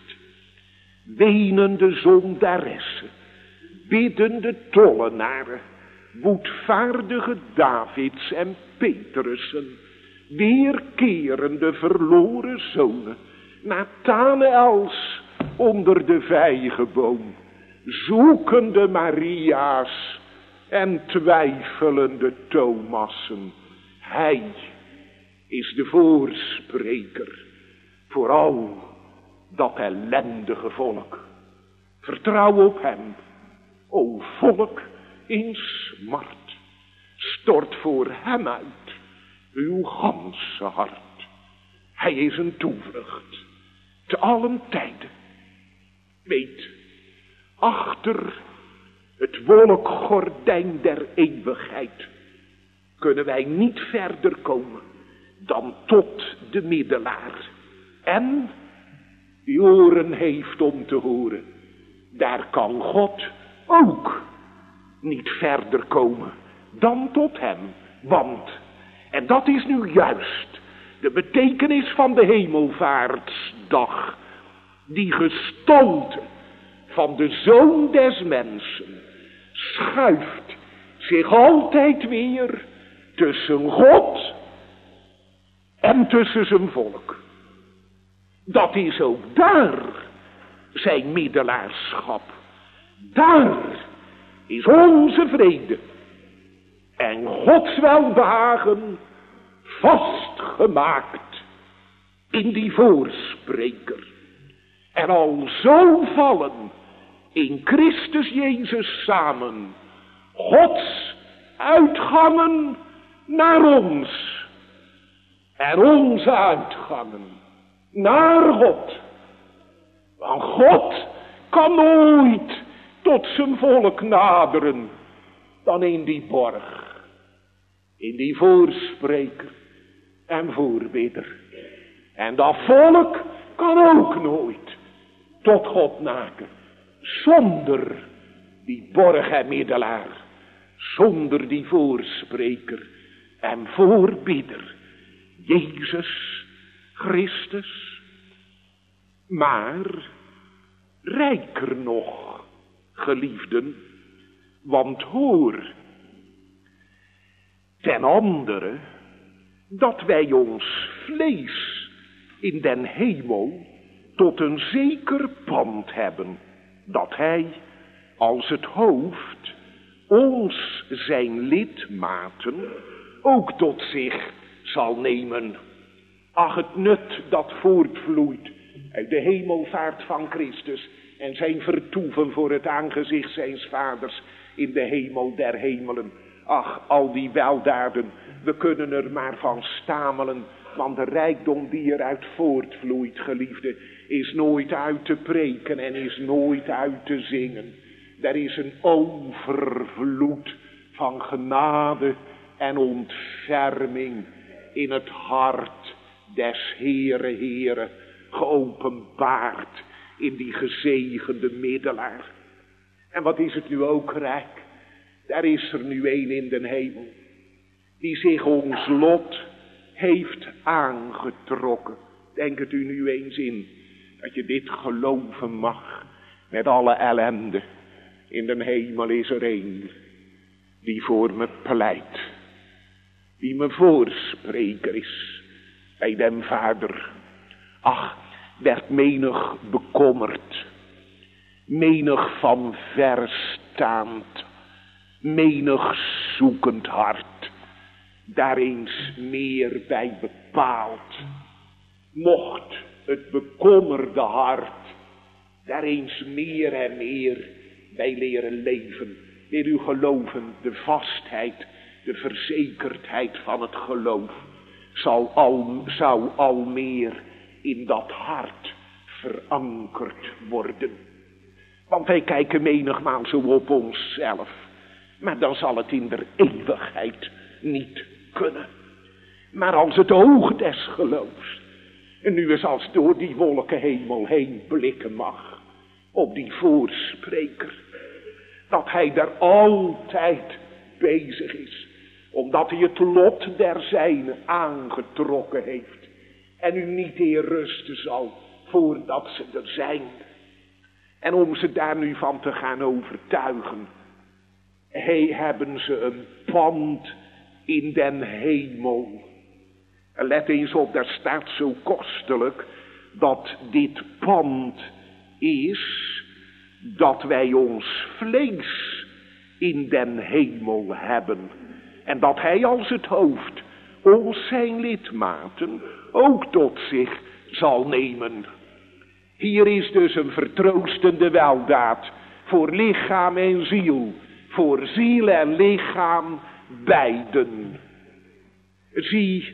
wenende zondaressen, biddende tollenaren, boetvaardige Davids en Petrussen, weerkerende verloren zonen, Nathanaels onder de vijgenboom, zoekende Maria's en twijfelende Thomassen. Hij is de voorspreker voor al dat ellendige volk. Vertrouw op hem, o volk in smart. Stort voor hem uit uw ganse hart. Hij is een toevlucht te allen tijden. Weet, achter het wolkgordijn der eeuwigheid kunnen wij niet verder komen dan tot de middelaar. En die oren heeft om te horen, daar kan God ook niet verder komen dan tot hem. Want, en dat is nu juist de betekenis van de hemelvaartsdag, die gestalte van de Zoon des Mensen schuift zich altijd weer tussen God en tussen zijn volk. Dat is ook daar zijn middelaarschap. Daar is onze vrede en Gods welbehagen vastgemaakt in die voorspreker. En al zo vallen in Christus Jezus samen Gods uitgangen naar ons en onze uitgangen naar God. Want God kan nooit tot zijn volk naderen dan in die borg, in die voorspreker en voorbidder. En dat volk kan ook nooit tot God naken zonder die borg en middelaar, zonder die voorspreker en voorbidder, Jezus Christus. Maar rijker nog, geliefden, want hoor, ten andere, dat wij ons vlees in den hemel tot een zeker pand hebben, dat hij als het hoofd ons zijn lidmaten ook tot zich zal nemen. Ach, het nut dat voortvloeit uit de hemelvaart van Christus en zijn vertoeven voor het aangezicht zijns vaders in de hemel der hemelen. Ach, al die weldaden, we kunnen er maar van stamelen, want de rijkdom die eruit voortvloeit, geliefde, is nooit uit te preken en is nooit uit te zingen. Er is een overvloed van genade en ontferming in het hart des Heere, geopenbaard in die gezegende middelaar. En wat is het nu ook rijk? Daar is er nu een in den hemel, die zich ons lot heeft aangetrokken. Denk het u nu eens in, dat je dit geloven mag, met alle ellende. In den hemel is er een, die voor me pleit, die me voorspreker is bij den Vader. Ach, werd menig bekommerd, menig van verstaand, menig zoekend hart, daar eens meer bij bepaald. Mocht het bekommerde hart daar eens meer en meer bij leren leven. Leer u geloven, de vastheid, de verzekerdheid van het geloof zou al meer in dat hart verankerd worden. Want wij kijken menigmaal zo op onszelf, maar dan zal het in der eeuwigheid niet kunnen. Maar als het oog des geloofs, en nu eens als door die wolkenhemel heen blikken mag, op die voorspreker, dat hij daar altijd bezig is, omdat hij het lot der zijnen aangetrokken heeft, en u niet eer rusten zal, voordat ze er zijn. En om ze daar nu van te gaan overtuigen, hebben ze een pand in den hemel. Let eens op, daar staat zo kostelijk, dat dit pand is, dat wij ons vlees in den hemel hebben. En dat hij als het hoofd ons zijn lidmaten ook tot zich zal nemen. Hier is dus een vertroostende weldaad voor lichaam en ziel, voor ziel en lichaam beiden. Zie,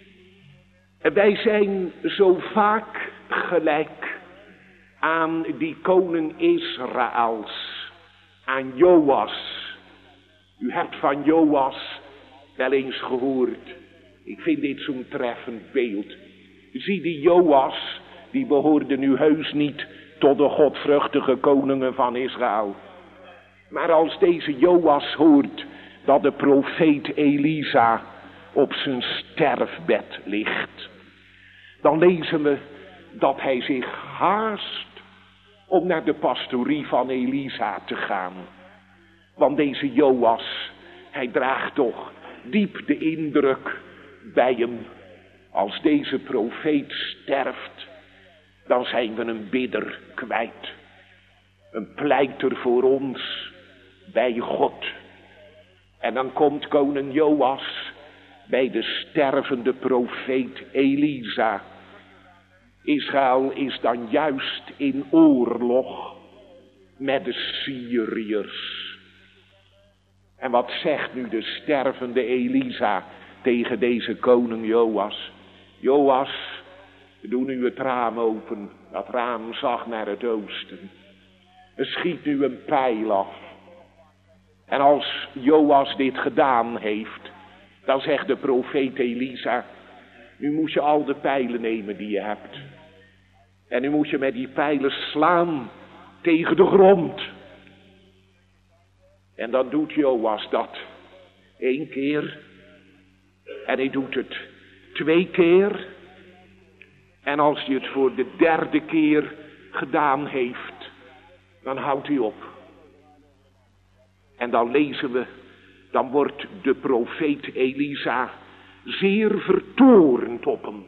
wij zijn zo vaak gelijk aan die koning Israëls, aan Joas. U hebt van Joas wel eens gehoord. Ik vind dit zo'n treffend beeld. Zie, die Joas, die behoorde nu heus niet tot de godvruchtige koningen van Israël. Maar als deze Joas hoort dat de profeet Elisa op zijn sterfbed ligt, dan lezen we dat hij zich haast om naar de pastorie van Elisa te gaan. Want deze Joas, hij draagt toch diep de indruk bij hem. Als deze profeet sterft, dan zijn we een bidder kwijt. Een pleiter voor ons bij God. En dan komt koning Joas bij de stervende profeet Elisa. Israël is dan juist in oorlog met de Syriërs. En wat zegt nu de stervende Elisa tegen deze koning Joas? Joas, doe nu het raam open. Dat raam zag naar het oosten. Er schiet nu een pijl af. En als Joas dit gedaan heeft, dan zegt de profeet Elisa, nu moet je al de pijlen nemen die je hebt. En nu moet je met die pijlen slaan tegen de grond. En dan doet Joas dat 1 keer. En hij doet het 2 keer. En als hij het voor de 3e keer gedaan heeft, dan houdt hij op. En dan lezen we, dan wordt de profeet Elisa zeer vertoornd op hem.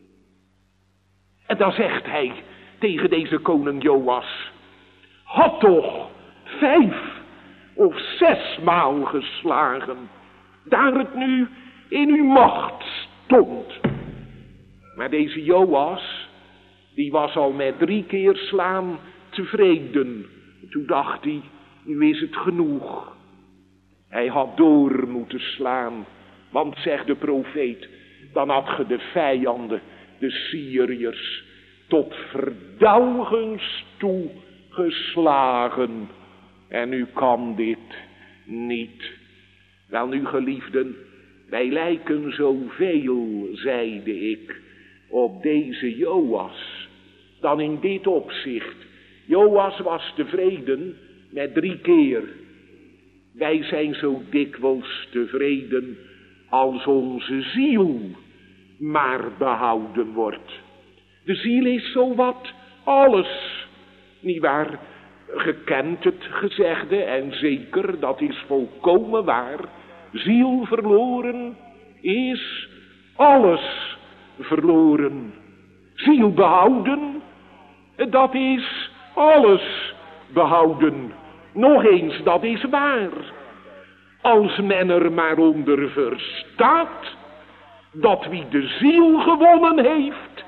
En dan zegt hij tegen deze koning Joas, had toch 5 of 6 maal geslagen, daar het nu in uw macht stond. Maar deze Joas, die was al met 3 keer slaan tevreden. Toen dacht hij, nu is het genoeg. Hij had door moeten slaan, want zegt de profeet, dan had ge de vijanden, de Syriërs, tot verdauwens toe geslagen. En nu kan dit niet. Wel nu, geliefden, wij lijken zoveel, zeide ik, op deze Joas, dan in dit opzicht. Joas was tevreden met 3 keer. Wij zijn zo dikwijls tevreden als onze ziel maar behouden wordt. De ziel is zowat alles, nietwaar? Gekend het gezegde en zeker, dat is volkomen waar. Ziel verloren is alles verloren. Ziel behouden, dat is alles behouden. Nog eens, dat is waar. Als men er maar onder verstaat dat wie de ziel gewonnen heeft,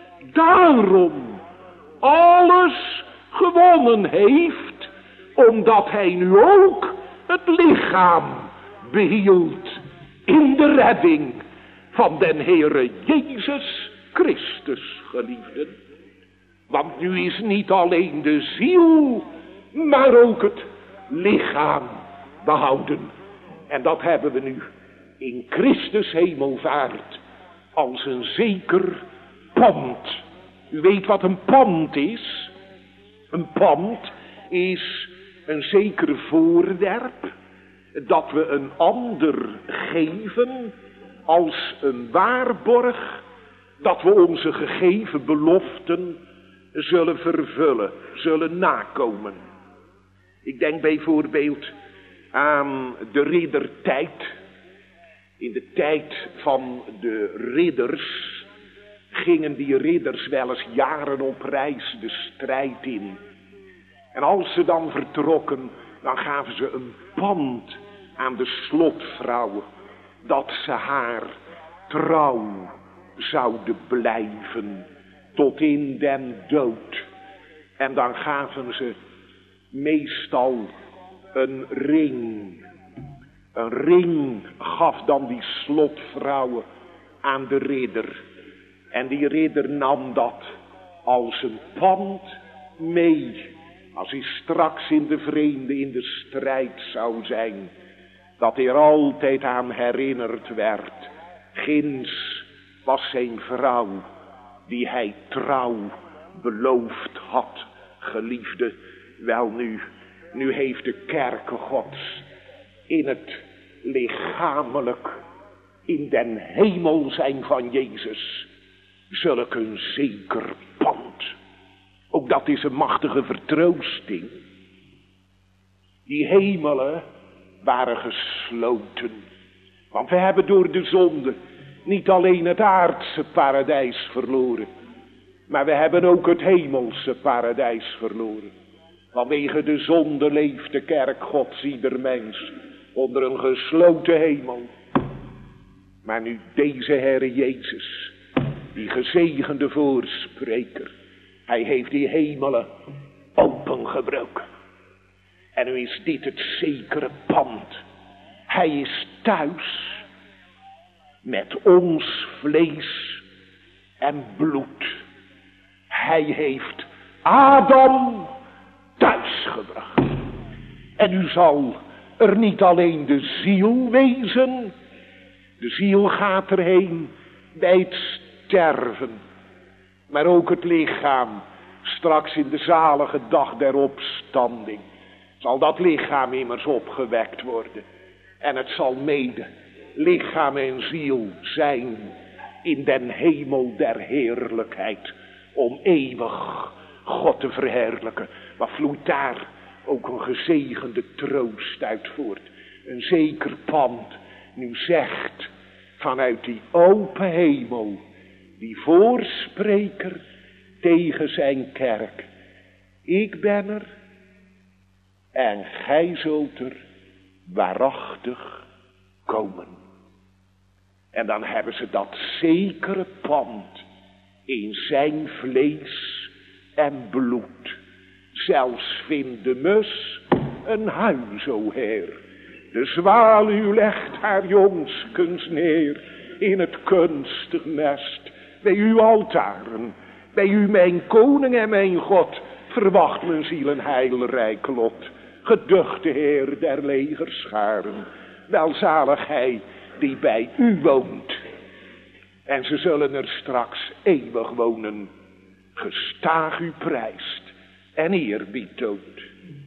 daarom alles gewonnen heeft, omdat hij nu ook het lichaam behield in de redding van den Heere Jezus Christus, geliefden. Want nu is niet alleen de ziel, maar ook het lichaam behouden. En dat hebben we nu in Christus hemelvaart als een zeker pand. U weet wat een pand is? Een pand is een zeker voorwerp dat we een ander geven als een waarborg dat we onze gegeven beloften zullen vervullen, zullen nakomen. Ik denk bijvoorbeeld aan de riddertijd. In de tijd van de ridders gingen die ridders wel eens jaren op reis de strijd in. En als ze dan vertrokken, dan gaven ze een pand aan de slotvrouw, dat ze haar trouw zouden blijven tot in den dood. En dan gaven ze meestal een ring. Een ring gaf dan die slotvrouw aan de ridder. En die ridder nam dat als een pand mee. Als hij straks in de vreemde in de strijd zou zijn. Dat hij er altijd aan herinnerd werd. Ginds was zijn vrouw die hij trouw beloofd had. Geliefde, wel nu heeft de kerke Gods in het lichamelijk, in den hemel zijn van Jezus, zulk een zeker pand. Ook dat is een machtige vertroosting. Die hemelen, waren gesloten. Want we hebben door de zonde niet alleen het aardse paradijs verloren, maar we hebben ook het hemelse paradijs verloren. Vanwege de zonde leeft de kerk Gods ieder mens onder een gesloten hemel. Maar nu deze Heere Jezus, die gezegende voorspreker, hij heeft die hemelen opengebroken. En nu is dit het zekere pand. Hij is thuis met ons vlees en bloed. Hij heeft Adam thuisgebracht. En u zal er niet alleen de ziel wezen. De ziel gaat erheen bij het sterven. Maar ook het lichaam straks in de zalige dag der opstanding. Zal dat lichaam immers opgewekt worden. En het zal mede lichaam en ziel zijn in den hemel der heerlijkheid. Om eeuwig God te verheerlijken. Maar vloeit daar ook een gezegende troost uit voort. Een zeker pand nu zegt vanuit die open hemel, die voorspreker tegen zijn kerk. Ik ben er en gij zult er waarachtig komen. En dan hebben ze dat zekere pand in zijn vlees en bloed. Zelfs vindt de mus een huis, o Heer. De zwaluw legt haar jongskens neer in het kunstig nest. Bij uw altaren, bij u mijn koning en mijn God, verwacht mijn ziel een heilrijk lot. Geduchte Heer der legerscharen, welzalig hij die bij u woont. En ze zullen er straks eeuwig wonen, gestaag u prijst en eerbied toont.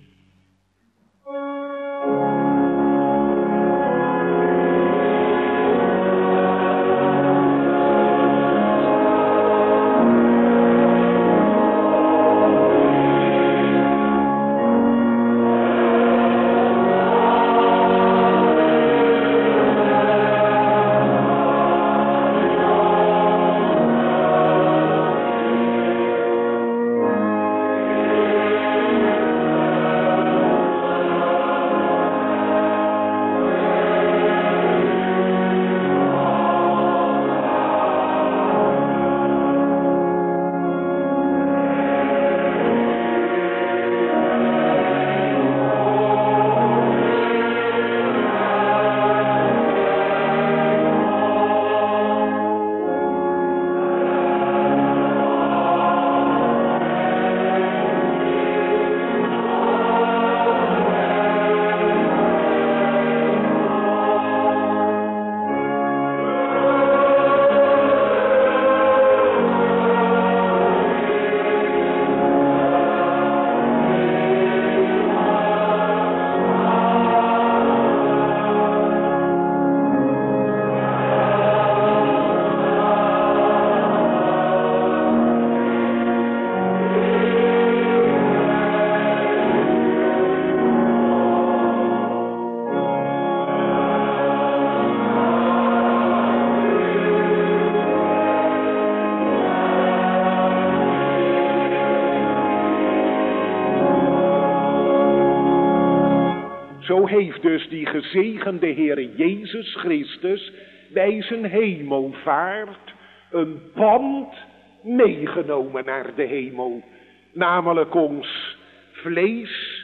Zo heeft dus die gezegende Heere Jezus Christus bij zijn hemelvaart een pand meegenomen naar de hemel. Namelijk ons vlees,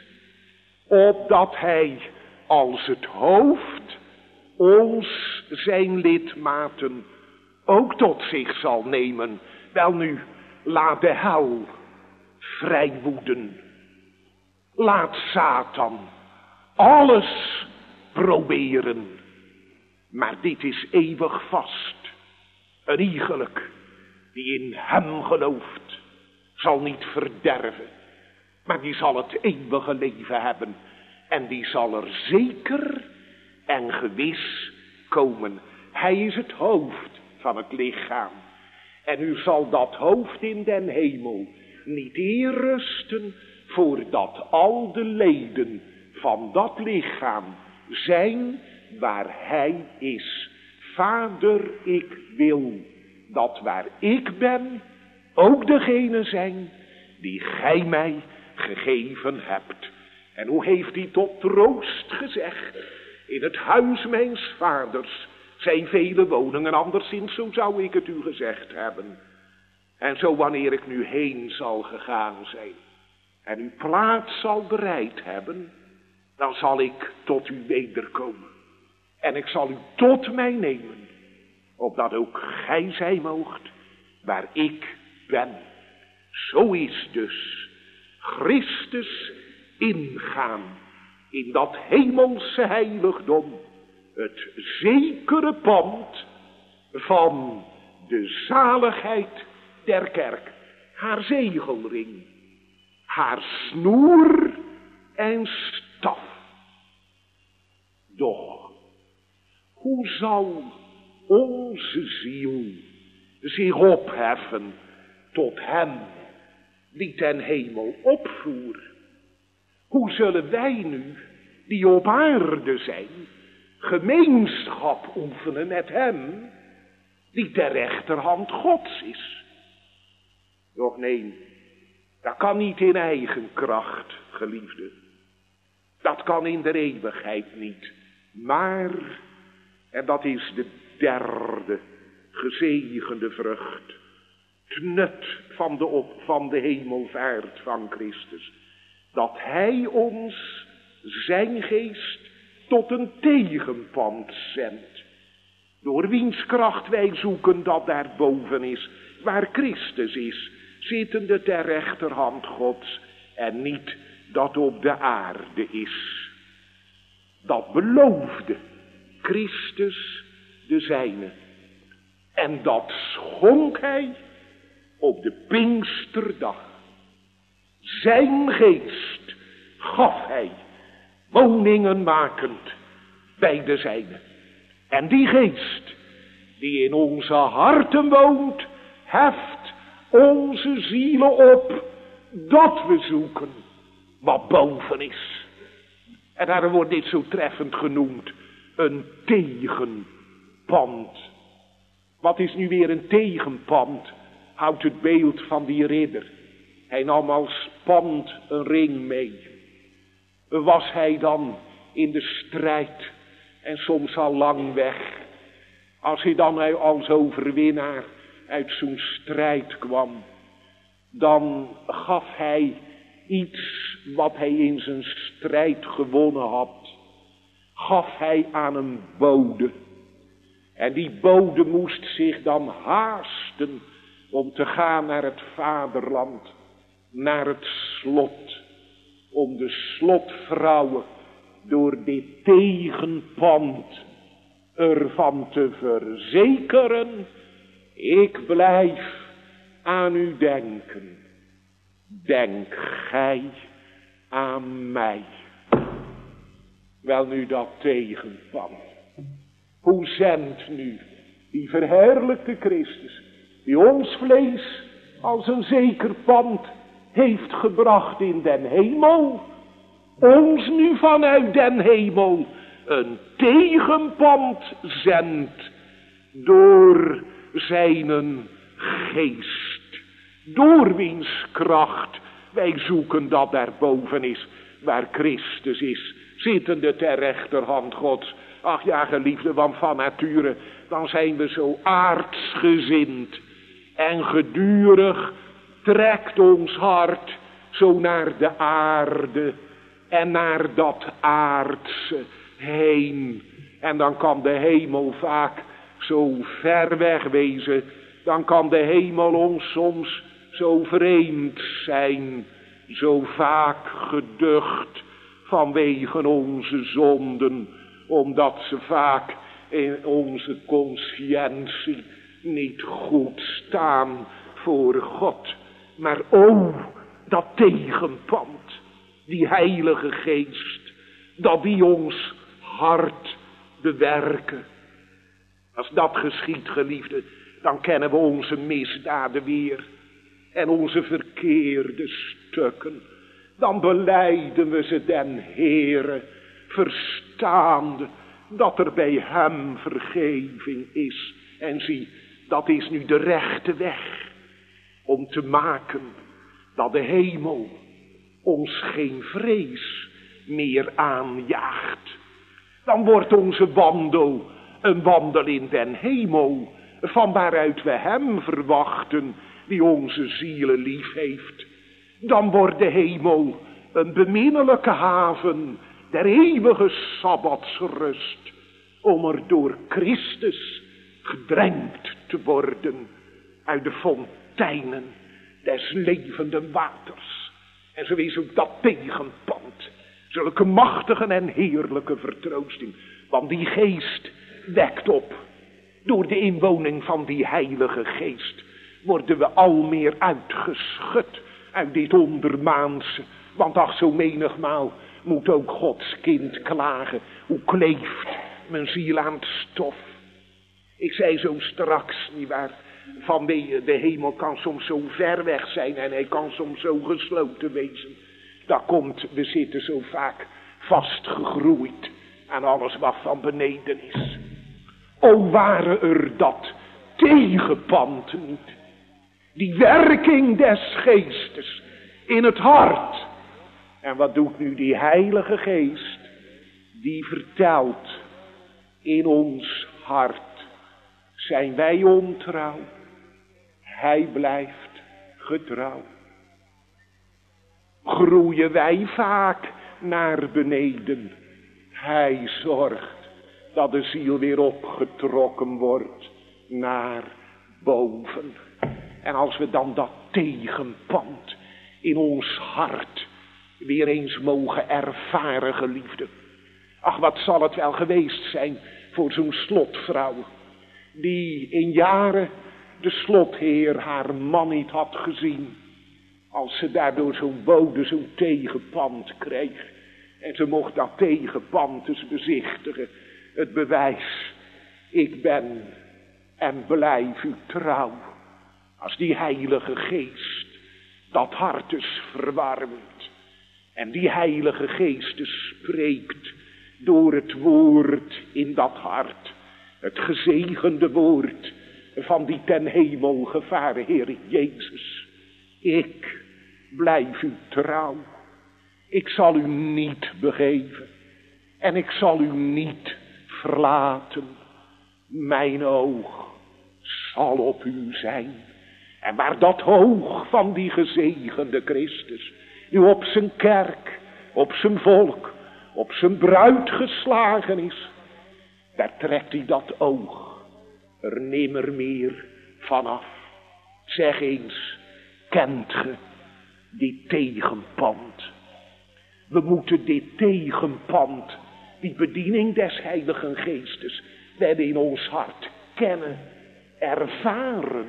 opdat hij als het hoofd ons zijn lidmaten ook tot zich zal nemen. Welnu, laat de hel vrij woeden. Laat Satan alles proberen. Maar dit is eeuwig vast. Een iegelijk die in hem gelooft, zal niet verderven, maar die zal het eeuwige leven hebben. En die zal er zeker en gewis komen. Hij is het hoofd van het lichaam. En u zal dat hoofd in den hemel niet eer rusten, voordat al de leden van dat lichaam zijn waar hij is. Vader, ik wil dat waar ik ben, ook degene zijn die gij mij gegeven hebt. En hoe heeft hij tot troost gezegd? In het huis mijns vaders zijn vele woningen, anderszins zo zou ik het u gezegd hebben. En zo wanneer ik nu heen zal gegaan zijn en uw plaats zal bereid hebben, dan zal ik tot u wederkomen. En ik zal u tot mij nemen, opdat ook gij zijn moogt waar ik ben. Zo is dus Christus ingaan in dat hemelse heiligdom, het zekere pand van de zaligheid der kerk. Haar zegelring, haar snoer en staf. Doch, hoe zal onze ziel zich opheffen tot hem die ten hemel opvoer? Hoe zullen wij nu, die op aarde zijn, gemeenschap oefenen met hem die ter rechterhand Gods is? Doch nee, dat kan niet in eigen kracht, geliefde. Dat kan in de eeuwigheid niet. Maar, en dat is de derde gezegende vrucht, het nut van de hemelvaart van Christus, dat hij ons zijn geest tot een tegenpand zendt, door wiens kracht wij zoeken dat daarboven is, waar Christus is, zittende ter rechterhand Gods, en niet dat op de aarde is. Dat beloofde Christus de zijne. En dat schonk hij op de Pinksterdag. Zijn geest gaf hij, woningen makend bij de zijne. En die geest die in onze harten woont, heft onze zielen op, dat we zoeken wat boven is. En daarom wordt dit zo treffend genoemd, een tegenpand. Wat is nu weer een tegenpand? Houdt het beeld van die ridder. Hij nam als pand een ring mee. Was hij dan in de strijd en soms al lang weg. Als hij dan als overwinnaar uit zo'n strijd kwam, dan gaf hij iets wat hij in zijn strijd gewonnen had, gaf hij aan een bode. En die bode moest zich dan haasten om te gaan naar het vaderland, naar het slot, om de slotvrouwen door dit tegenpand ervan te verzekeren: ik blijf aan u denken. Denk gij aan mij. Wel nu dat tegenpand. Hoe zendt nu die verheerlijkte Christus, die ons vlees als een zeker pand heeft gebracht in den hemel, ons nu vanuit den hemel een tegenpand zendt door zijnen geest, door wiens kracht wij zoeken dat daarboven is, waar Christus is, zittende ter rechterhand Gods. Ach ja, geliefde, want van nature dan zijn we zo aardsgezind en gedurig trekt ons hart zo naar de aarde en naar dat aardse heen. En dan kan de hemel vaak zo ver weg wezen. Dan kan de hemel ons soms zo vreemd zijn, zo vaak geducht vanwege onze zonden, omdat ze vaak in onze consciëntie niet goed staan voor God. Maar o, dat tegenpand, die Heilige Geest, dat die ons hart bewerken. Als dat geschiet, geliefde, dan kennen we onze misdaden weer en onze verkeerde stukken. Dan belijden we ze den Heere, verstaande dat er bij hem vergeving is. En zie, dat is nu de rechte weg om te maken dat de hemel ons geen vrees meer aanjaagt. Dan wordt onze wandel een wandel in den hemel, van waaruit we hem verwachten die onze zielen lief heeft. Dan wordt de hemel een beminnelijke haven der eeuwige sabbatsrust, om er door Christus gedrenkt te worden uit de fonteinen des levenden waters. En zo is ook dat tegenpand, zulke machtige en heerlijke vertroosting. Want die geest wekt op. Door de inwoning van die heilige geest worden we al meer uitgeschud uit dit ondermaanse. Want ach, zo menigmaal moet ook Gods kind klagen. Hoe kleeft mijn ziel aan het stof. Ik zei zo straks, nietwaar, van de hemel kan soms zo ver weg zijn en hij kan soms zo gesloten wezen. Dat komt, we zitten zo vaak vastgegroeid aan alles wat van beneden is. O, ware er dat tegenpand niet. Die werking des geestes in het hart. En wat doet nu die heilige geest? Die vertelt in ons hart. Zijn wij ontrouw? Hij blijft getrouw. Groeien wij vaak naar beneden? Hij zorgt dat de ziel weer opgetrokken wordt naar boven. En als we dan dat tegenpand in ons hart weer eens mogen ervaren, geliefden. Ach, wat zal het wel geweest zijn voor zo'n slotvrouw, die in jaren de slotheer haar man niet had gezien. Als ze daardoor zo'n bode, zo'n tegenpand kreeg. En ze mocht dat tegenpand dus bezichtigen. Het bewijs, ik ben en blijf u trouw. Als die heilige geest dat hart dus verwarmt. En die heilige geest dus spreekt door het woord in dat hart. Het gezegende woord van die ten hemel gevaren Heer Jezus. Ik blijf u trouw. Ik zal u niet begeven. En ik zal u niet verlaten. Mijn oog zal op u zijn. En waar dat oog van die gezegende Christus nu op zijn kerk, op zijn volk, op zijn bruid geslagen is, daar trekt hij dat oog er nimmer meer vanaf. Zeg eens, kent ge dit tegenpand? We moeten dit tegenpand, die bediening des Heiligen Geestes, werden in ons hart kennen, ervaren,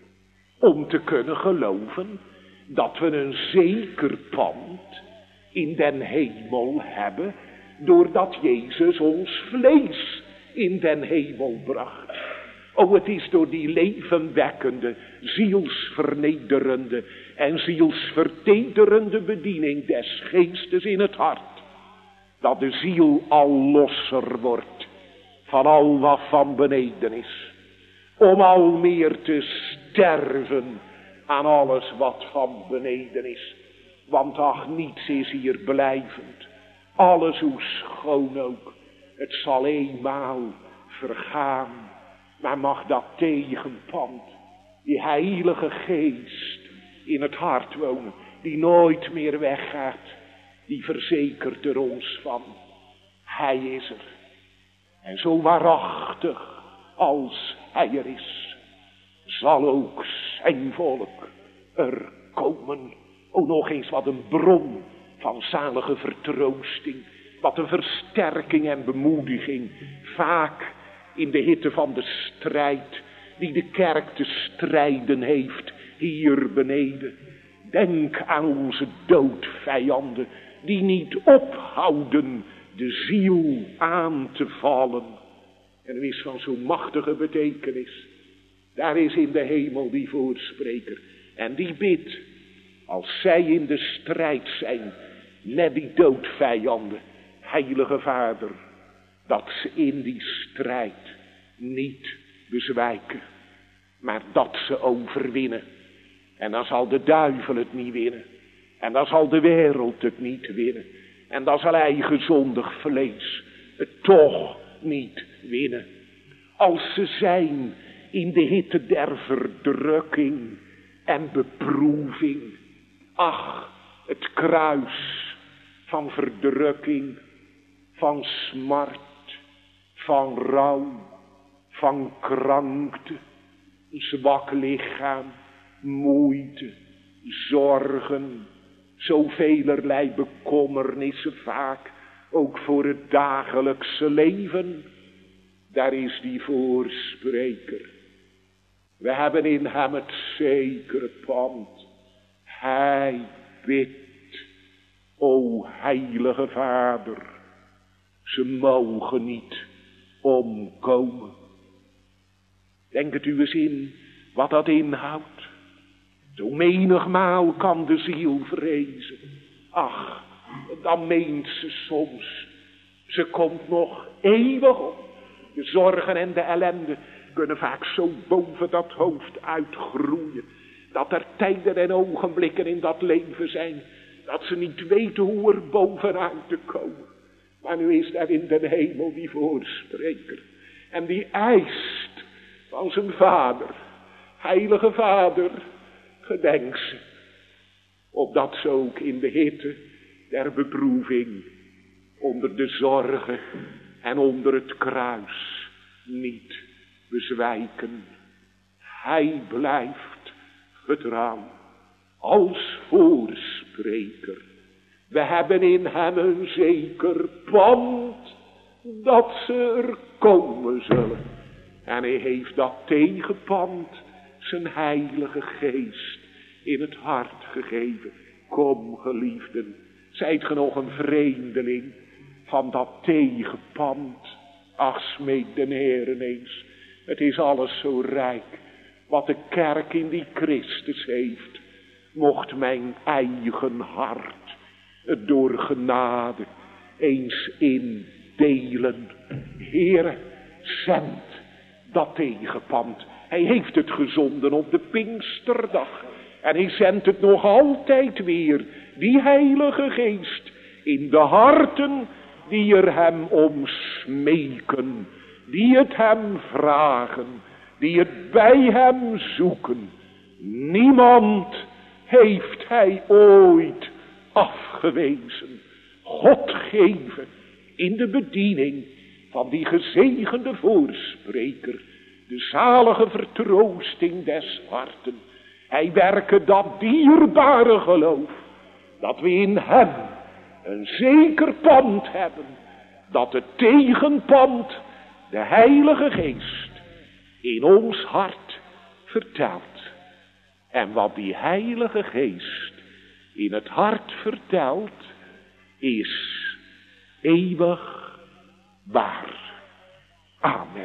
om te kunnen geloven dat we een zeker pand in den hemel hebben, doordat Jezus ons vlees in den hemel bracht. O, het is door die levenwekkende, zielsvernederende en zielsvertederende bediening des geestes in het hart, dat de ziel al losser wordt van al wat van beneden is, om al meer te sterven aan alles wat van beneden is. Want ach, niets is hier blijvend. Alles, hoe schoon ook, het zal eenmaal vergaan. Maar mag dat tegenpand, die heilige geest in het hart wonen, die nooit meer weggaat, die verzekert er ons van. Hij is er. En zo waarachtig als hij er is, zal ook zijn volk er komen. O, nog eens wat een bron van zalige vertroosting. Wat een versterking en bemoediging. Vaak in de hitte van de strijd die de kerk te strijden heeft hier beneden. Denk aan onze doodvijanden die niet ophouden de ziel aan te vallen. En er is van zo'n machtige betekenis. Daar is in de hemel die voorspreker. En die bidt, als zij in de strijd zijn met die doodvijanden. Heilige Vader, dat ze in die strijd niet bezwijken, maar dat ze overwinnen. En dan zal de duivel het niet winnen. En dan zal de wereld het niet winnen. En dan zal eigen zondig vlees het toch niet winnen. Als ze zijn in de hitte der verdrukking en beproeving. Ach, het kruis van verdrukking, van smart, van rouw, van krankte, zwak lichaam, moeite, zorgen, zovelerlei bekommernissen vaak, ook voor het dagelijkse leven. Daar is die voorspreker. We hebben in hem het zekere pand. Hij bidt, o heilige Vader, ze mogen niet omkomen. Denk het u eens in wat dat inhoudt. Zo menigmaal kan de ziel vrezen. Ach, dan meent ze soms, ze komt nog eeuwig op. De zorgen en de ellende kunnen vaak zo boven dat hoofd uitgroeien, dat er tijden en ogenblikken in dat leven zijn, dat ze niet weten hoe er bovenuit te komen. Maar nu is daar in de hemel die voorspreker. En die eist van zijn Vader, heilige Vader, gedenk ze. Opdat ze ook in de hitte der beproeving, onder de zorgen en onder het kruis niet bezwijken. Hij blijft getrouw als voorspreker. We hebben in hem een zeker pand dat ze er komen zullen. En hij heeft dat tegenpand zijn heilige geest in het hart gegeven. Kom, geliefden, zijt ge nog een vreemdeling van dat tegenpand? Ach, smeek den Heeren eens. Het is alles zo rijk wat de kerk in die Christus heeft. Mocht mijn eigen hart het door genade eens indelen. Heere, zend dat tegenpand. Hij heeft het gezonden op de Pinksterdag. En hij zendt het nog altijd weer, die heilige geest, in de harten die er hem om smeken, die het hem vragen, die het bij hem zoeken. Niemand heeft hij ooit afgewezen. God geven in de bediening van die gezegende voorspreker de zalige vertroosting des harten. Hij werke dat dierbare geloof, dat we in hem een zeker pand hebben, dat het tegenpand, de Heilige Geest, in ons hart vertelt. En wat die Heilige Geest in het hart vertelt, is eeuwig waar. Amen.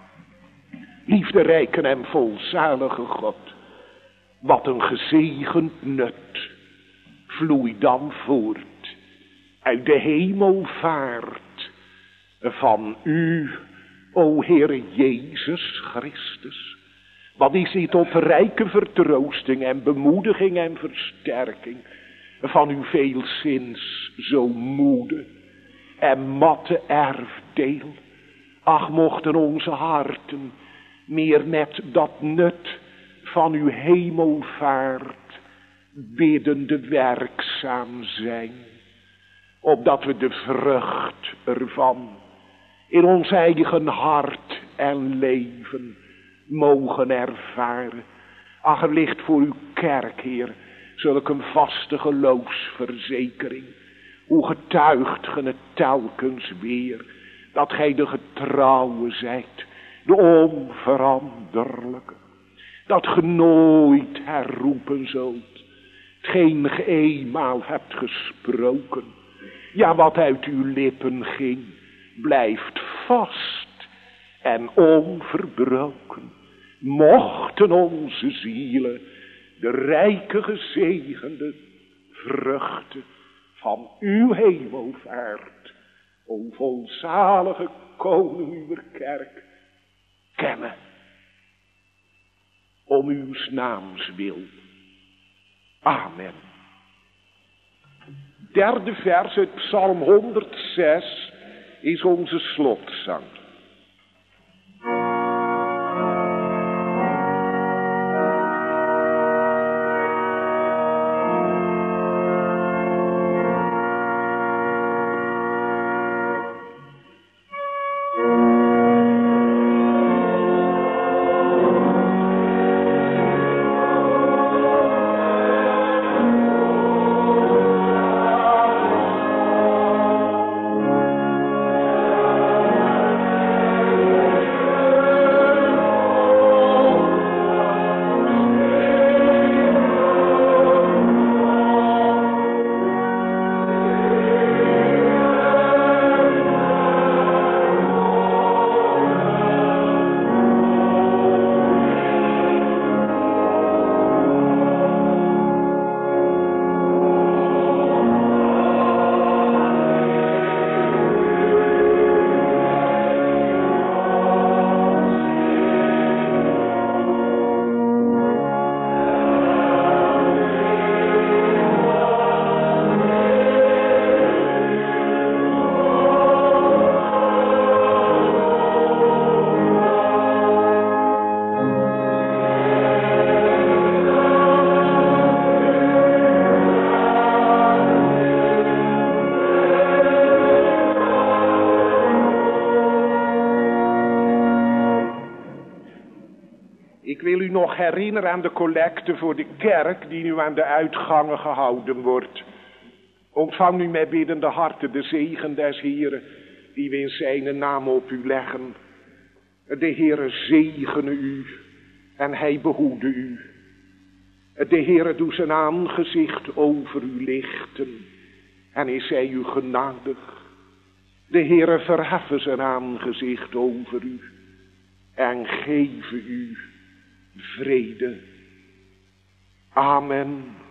Liefderijke en volzalige God, wat een gezegend nut vloeit dan voort uit de hemelvaart van u, o Heere Jezus Christus. Wat is dit tot rijke vertroosting en bemoediging en versterking van uw veelzins zo moede en matte erfdeel. Ach, mochten onze harten meer met dat nut van uw hemelvaart biddende werkzaam zijn, opdat we de vrucht ervan in ons eigen hart en leven mogen ervaren. Ach, er ligt voor uw kerk, Heer, zulk een vaste geloofsverzekering. Hoe getuigt ge het telkens weer, dat gij de getrouwe zijt, de onveranderlijke, dat ge nooit herroepen zult, hetgeen ge eenmaal hebt gesproken. Ja, wat uit uw lippen ging, blijft vast en onverbroken. Mochten onze zielen de rijke gezegende vruchten van uw hemelvaart, o volzalige koning uw kerk kennen. Om uw naams wil. Amen. Derde vers uit Psalm 106 is onze slotzang. Ik wil u nog herinneren aan de collecte voor de kerk die nu aan de uitgangen gehouden wordt. Ontvang nu met biddende harten de zegen des Heren die we in zijn naam op u leggen. De Heere zegene u en hij behoede u. De Heere doet zijn aangezicht over u lichten en is hij u genadig. De Heere verheffen zijn aangezicht over u en geven u vrede. Amen.